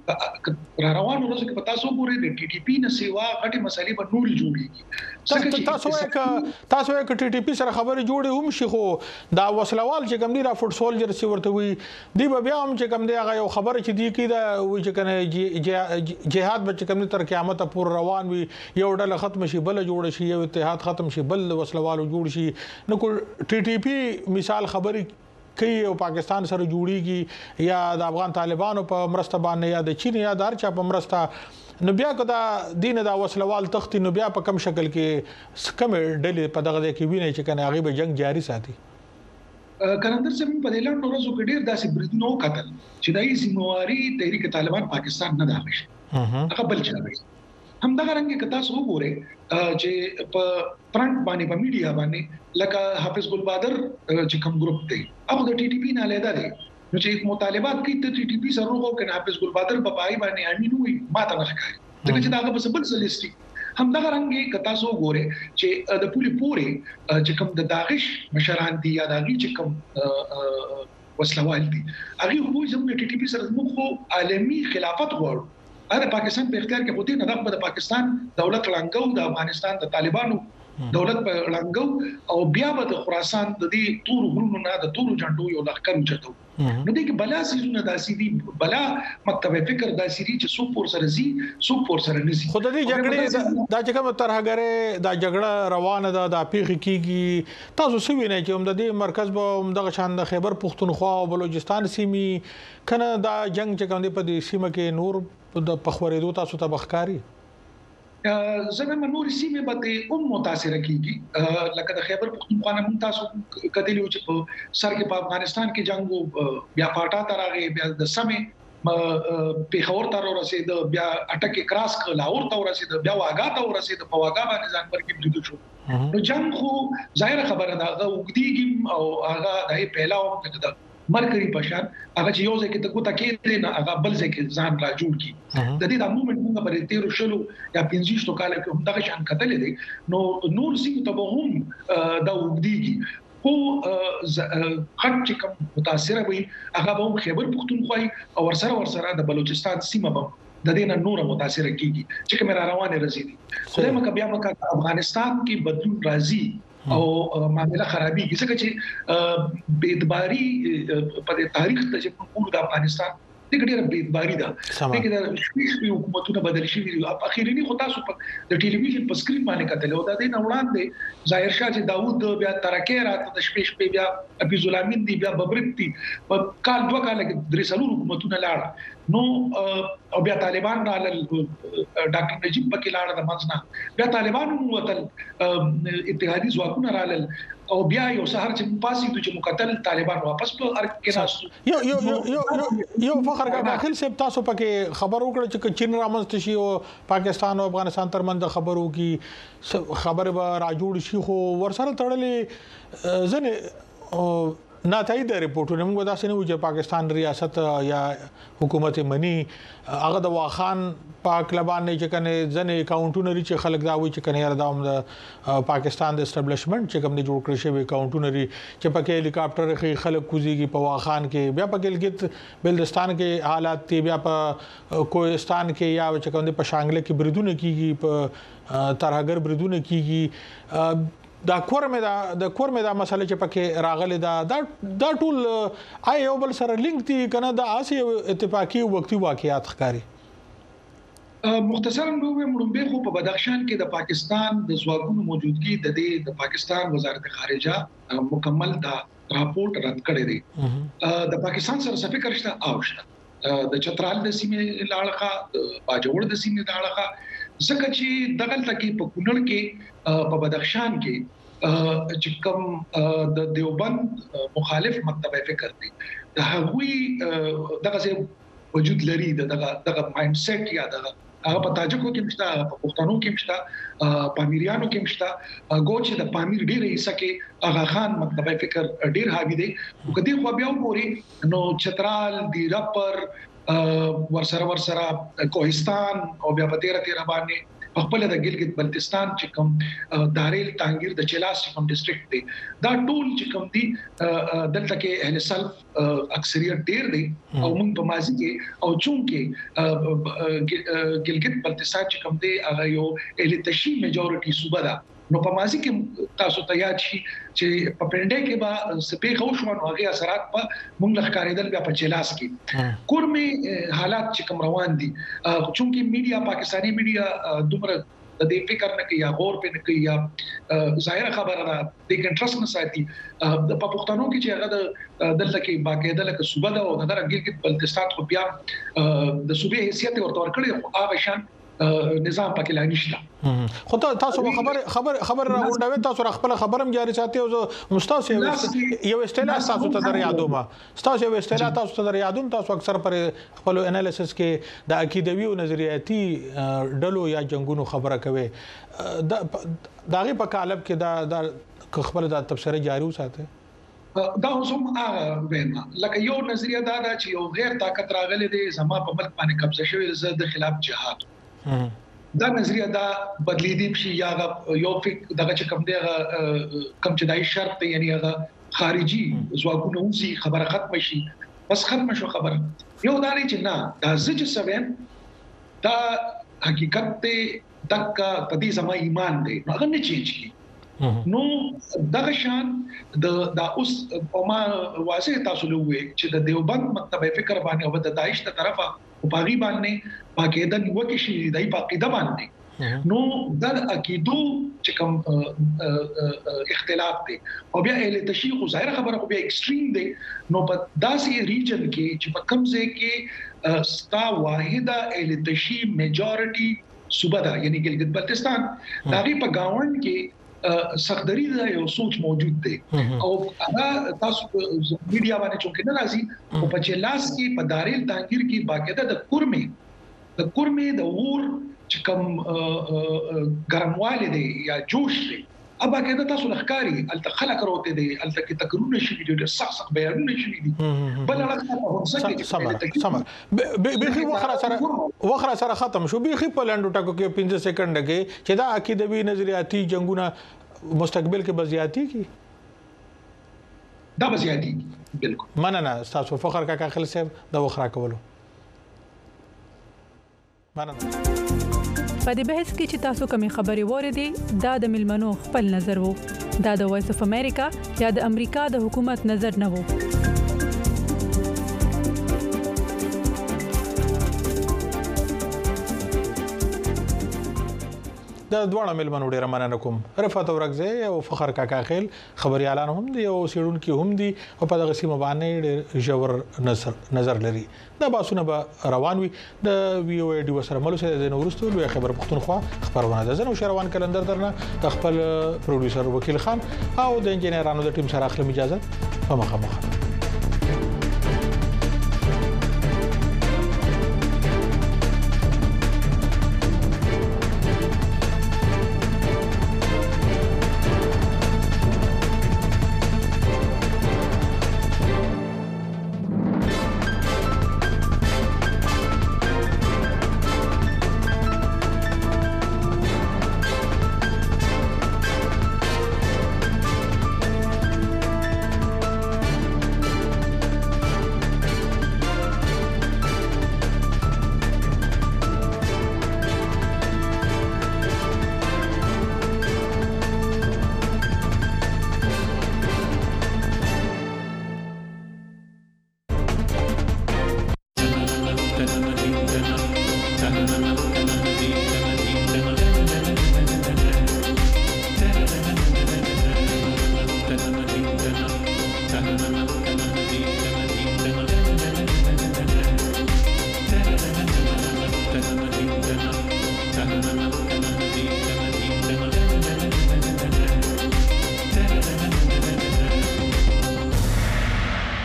را روانو ورځ کې پتا سو ګوري د ټي ټي پی نه سیوا غټي مسلې په نور جوړيږي تاسو یک ټي ټي پی سره خبرې جوړې هم شي خو دا وسلوال چې کوم دی را فوټ سولجر سی ورته وي دی بیا هم چې کوم دی هغه یو خبره چې دی کی دا وي چې کنه جهاد بچ کوم تر قیامت پور روان وي یو ډله ختم شي بل جوړ شي یو اتحاد ختم شي بل وسلوالو جوړ شي نو ټي ټي پی مثال خبرې کوي او پاکستان سره جوړیږي یا د افغان طالبانو په مرسته باندې یا د چین یا د هر چا په مرسته نو بیا کدا دین دا وسلوال تختی نو بیا په کم شکل کې کم ډلې په دغه کې ویني چې کنه هغه به جنگ جاری ساتي کلندر سے په دې لاندې ورځو کې ډیر داسې بریدونو قتل چې دای ذمہواری تحریک طالبان پاکستان نه دا شي هغه بل چا وي هم دا رنګ کتا سو ګوره چې په فرنٹ باندې په میډیا باندې لکه حافظ ګل بادر چې کوم ګروپ دی هغه د ټي ټي پی نه لیدا دی نو چې مطالبات کوي ته ټي ټي پی سره وګورئ کنه حافظ ګل بادر په پای باندې امین وي ماته نه ښکاري ځکه چې دا هغه بل سلیستي هم دا رنګ کتا سو ګوره چې د پوری چې کوم د داعش مشران دي یا داغي چې کوم وسلوال دي هغه خو زموږ ټي ټي پی سره موږ عالمي خلافت غواړو دا پاکستان په اختیار کې بوتي نه د پاکستان دولت لنګو د افغانستان د طالبانو دولت په لنګو او بیا به د خراسان د دې تور غرونو نه د تور جنډو یو لخر چتو نو دې کې بلا سيزونه داسي دي بلا مکتب فکر داسي دي چې سو پور سره زی سو پور سره نزي خود دې جګړې دا چې کوم ترهګره دا جګړه روانه ده د پیخ کیږي تاسو سوي نه چې هم د دې مرکز به دغه شان د خیبر پختونخوا او بلوچستان سیمي کنه دا جنگ چې کوم په دې سیمه کې نور د پخورېدو تاسو ته بخکاری زموږ نور سیمه به متاثر کیږي لکه د خیبر پختونخوا نه تاسو کتلی چې په سر کې په افغانستان کې جنگو بیا پاټا ترغه بیا د سمې پیښور ته ورسید بیا اټک کراس ک لاهور ته ورسید بیا واګا ته ورسید په واګا باندې ځان پر کې بریدو شو نو جنگ خو ظاهر خبره ده وګدیږي او هغه د پهلاو کې مرکری پشان هغه چې یو ځکه ته کوته کې نه هغه بل ځکه ځان را جوړ کی د دې د مومنت موږ پر 13 شلو یا 15 کال کې هم دغه شان کتل دي نو نور سیمه ته به هم دا وګدیږي خو خط چې کوم متاثر وي هغه به خیبر پختونخوا او ورسره د بلوچستان سیمه به د دې نه نور متاثر کیږي چې کوم را روانه رسیدي خدای مکه بیا مکه افغانستان کې بدلون راځي او معاملې خرابېږي ځکه چې بيدباري په تاریخ ته چې په د افغانستان د ډېر بيدباري ده چې د شپږ حکومتونو بدل شي دي اخیرنی خو تاسو په د ټلویزیون په سکرین باندې کتل او دا د نوړان دي ظاهر شاه چې داوود بیا ترکه راته د شپږ بیا ابي زلامین دي بیا ببرک دي په کال دوه کال کې درې سلور حکومتونه لاړ نو او بیا طالبان رال ډاکټر نجیب پکې لاړ د منځنه بیا طالبان وتل اتحادي ځواکونه رال او بیا یو سحر چې پاسې د مقتل طالبان واپس په ارګ کې راستو یو فخر کا داخل سے تاسو پکې خبر وکړه چې چین رامنځته شي او پاکستان او افغانستان ترمنځ خبرو کی خبر به راجوړ شي خو ورسره تړلې ځنه ناتایي د ریپورتونو موږ داسې نه و چې پاکستان ریاست یا حکومت منی هغه د واخان پاک لبان چې کنه ځنې اکاونټونه لري چې خلک دا وایي چې کنه یاره د پاکستان د اسټابلیشمنت چې کوم د جوړ کړی شوی اکاونټونه لري چې پکې هلیکاپټر کې خلک کوزيږي په واخان کې بیا په ګلګت بلتستان کې حالات دی بیا په کوهستان کې یا چې کوم د پشانګله کې بریدونه کیږي په ترهګر بریدونه کیږي دا کورمه دا مسله چې پکې راغله دا ټول آی یو بل سره لینک دي کنه دا اسی اتفاقی وقتی واقعیات ښکاری مختصرا مړومبه خو په بدخشان کې د پاکستان د ځواکونو موجودګي د پاکستان وزارت خارجه مکمل دا راپورټ رد کړی دی د پاکستان سره څه فکر شته او شته د چترال د سیمې لاړخه د باجوړ د سیمې لاړخه ځکه چې دغه تکي په کونړ کې په بدخشان کې چې کوم د دیوبند مخالف مکتب فکر دی د هغوی دغه وجود لري دغه مایند سیټ یا دغه هغه په تاجکو کې مشته په پښتنو کې مشته پامیریانو کې مشته ګوچ د پامیر ډیره حصہ کې اغا خان مکتب فکر ډیر حاوی دی او کدی خو بیا وګوري نو چترال دی رپر ورسره کوهستان او بیا په تیرا باندې خپل د ګلګت بلتستان چې کوم داریل تانګیر د چلاس کوم ډیسټریکټ دی دا ټول چې کوم دی دلته کې اهل سلف اکثریت ډیر دی او موږ په ماضي کې او چونکه ګلګت بلتستان چې کوم دی هغه یو اهل تشی میجورټي صوبه ده نو په ماضي کې تاسو ته یاد شي چې په پنده کې به سپېخ او شمن هغه اثرات په موږ لخکارېدل بیا په چلاس کې کورمه حالات چې کوم روان دي چونکه میډیا پاکستانی میډیا دومره د دې فکر نه کوي یا غور په نه کوي یا ظاهر خبره ده د انټرست نه ساتي د پښتنو کې چې هغه د دلته کې باقاعده لکه صوبه ده او د ګلګت بلتستان خو بیا د صوبې حیثیت ورته ورکړي هغه شان نظام پکې لا نشته خو تاسو خبر راوړنه تاسو خپل خبرم جاري ساتي او مستاسو یو اصطلاح تاسو ته در یادوم تاسو یو اصطلاح تاسو ته در یادوم تاسو اکثر پر خپل انالیسس کې د عقیدوي او نظریاتي ډلو یا جنگونو خبره کوي داغه په قالب کې دا خپل د تبصره جاری وساته دا هم وینا لکه یو نظریه دا چې یو غیر طاقت راغلی دی زما په ملک باندې قبضه شوی زه د خلاف جهاد دا نظریه دا بدلیدي شي یا یو فکر دغه چې کوم دی کم چې دای شرط یعنی هغه خارجي ځواکونه وزي خبره ختم شي بس ختم شو خبره یو دا نه چې نه دا زج سویم دا حقیقت ته دک پدې زما ایمان دی هغه نه چینج کی نو دغه شان د اوس او ما واضح تاسو له وې چې د دیوبند مکتب فکر باندې او د داعش ته طرفه او باغی باندې پاکیده نیوکه شي دای پاکیده باندې نو د عقیدو چې کوم اختلاف دی او بیا اهل تشیع ظاهر خبره خو بیا ایکستریم دی نو په داسې ریجن کې چې په کوم ځای کې ستا واحده اهل تشیع میجورټي صوبه ده یعنی ګلګت بلتستان دغه په گاوند کې سخدري دا یو سوچ موجود دی او هغه تاسو میډیا باندې چونکه نه راځي او په چلاس کې په داریل تانګیر کې باقاعده د کورمه د اور چې کوم ګرمواله دی یا جوش دی ابا کېده تاسو لخکاری الته خلک راوته دي الته کې تکرونه شي دي صح بیانونه شي دي بل هغه په همسکه سمر به وخره سره ختم شو به په لندو ټکو کې 15 سکند کې چې دا عقیدوي نظریاتي جنگونه مستقبل کې بزیاتی کی دا بزیاتی بالکل مننه تاسو فخر کا خل صاحب دا وخره کولو مننه په دې بحث کې چې تاسو کومې خبرې وریدي دا د ملمنو خپل نظر وو دا د وایس اف امریکا یا د امریکا د حکومت نظر نه وو د دوه ملمنو ډیره مننه کوم رفعت اورغزه او فخر کاکا خیل خبري اعلان هم دي او سیډون کې هم دي او په دغه سیمه باندې جوور نظر لري دا باسونه به روان وي د وی او ای ډي وسره ملو سره د نورستو لوی خبر پختونخوا خبرونه ده زنه شروان کلندر درنه د خپل پروډوسر وکیل خان او د انجینرانو د ټیم سره اخلم اجازه په مخه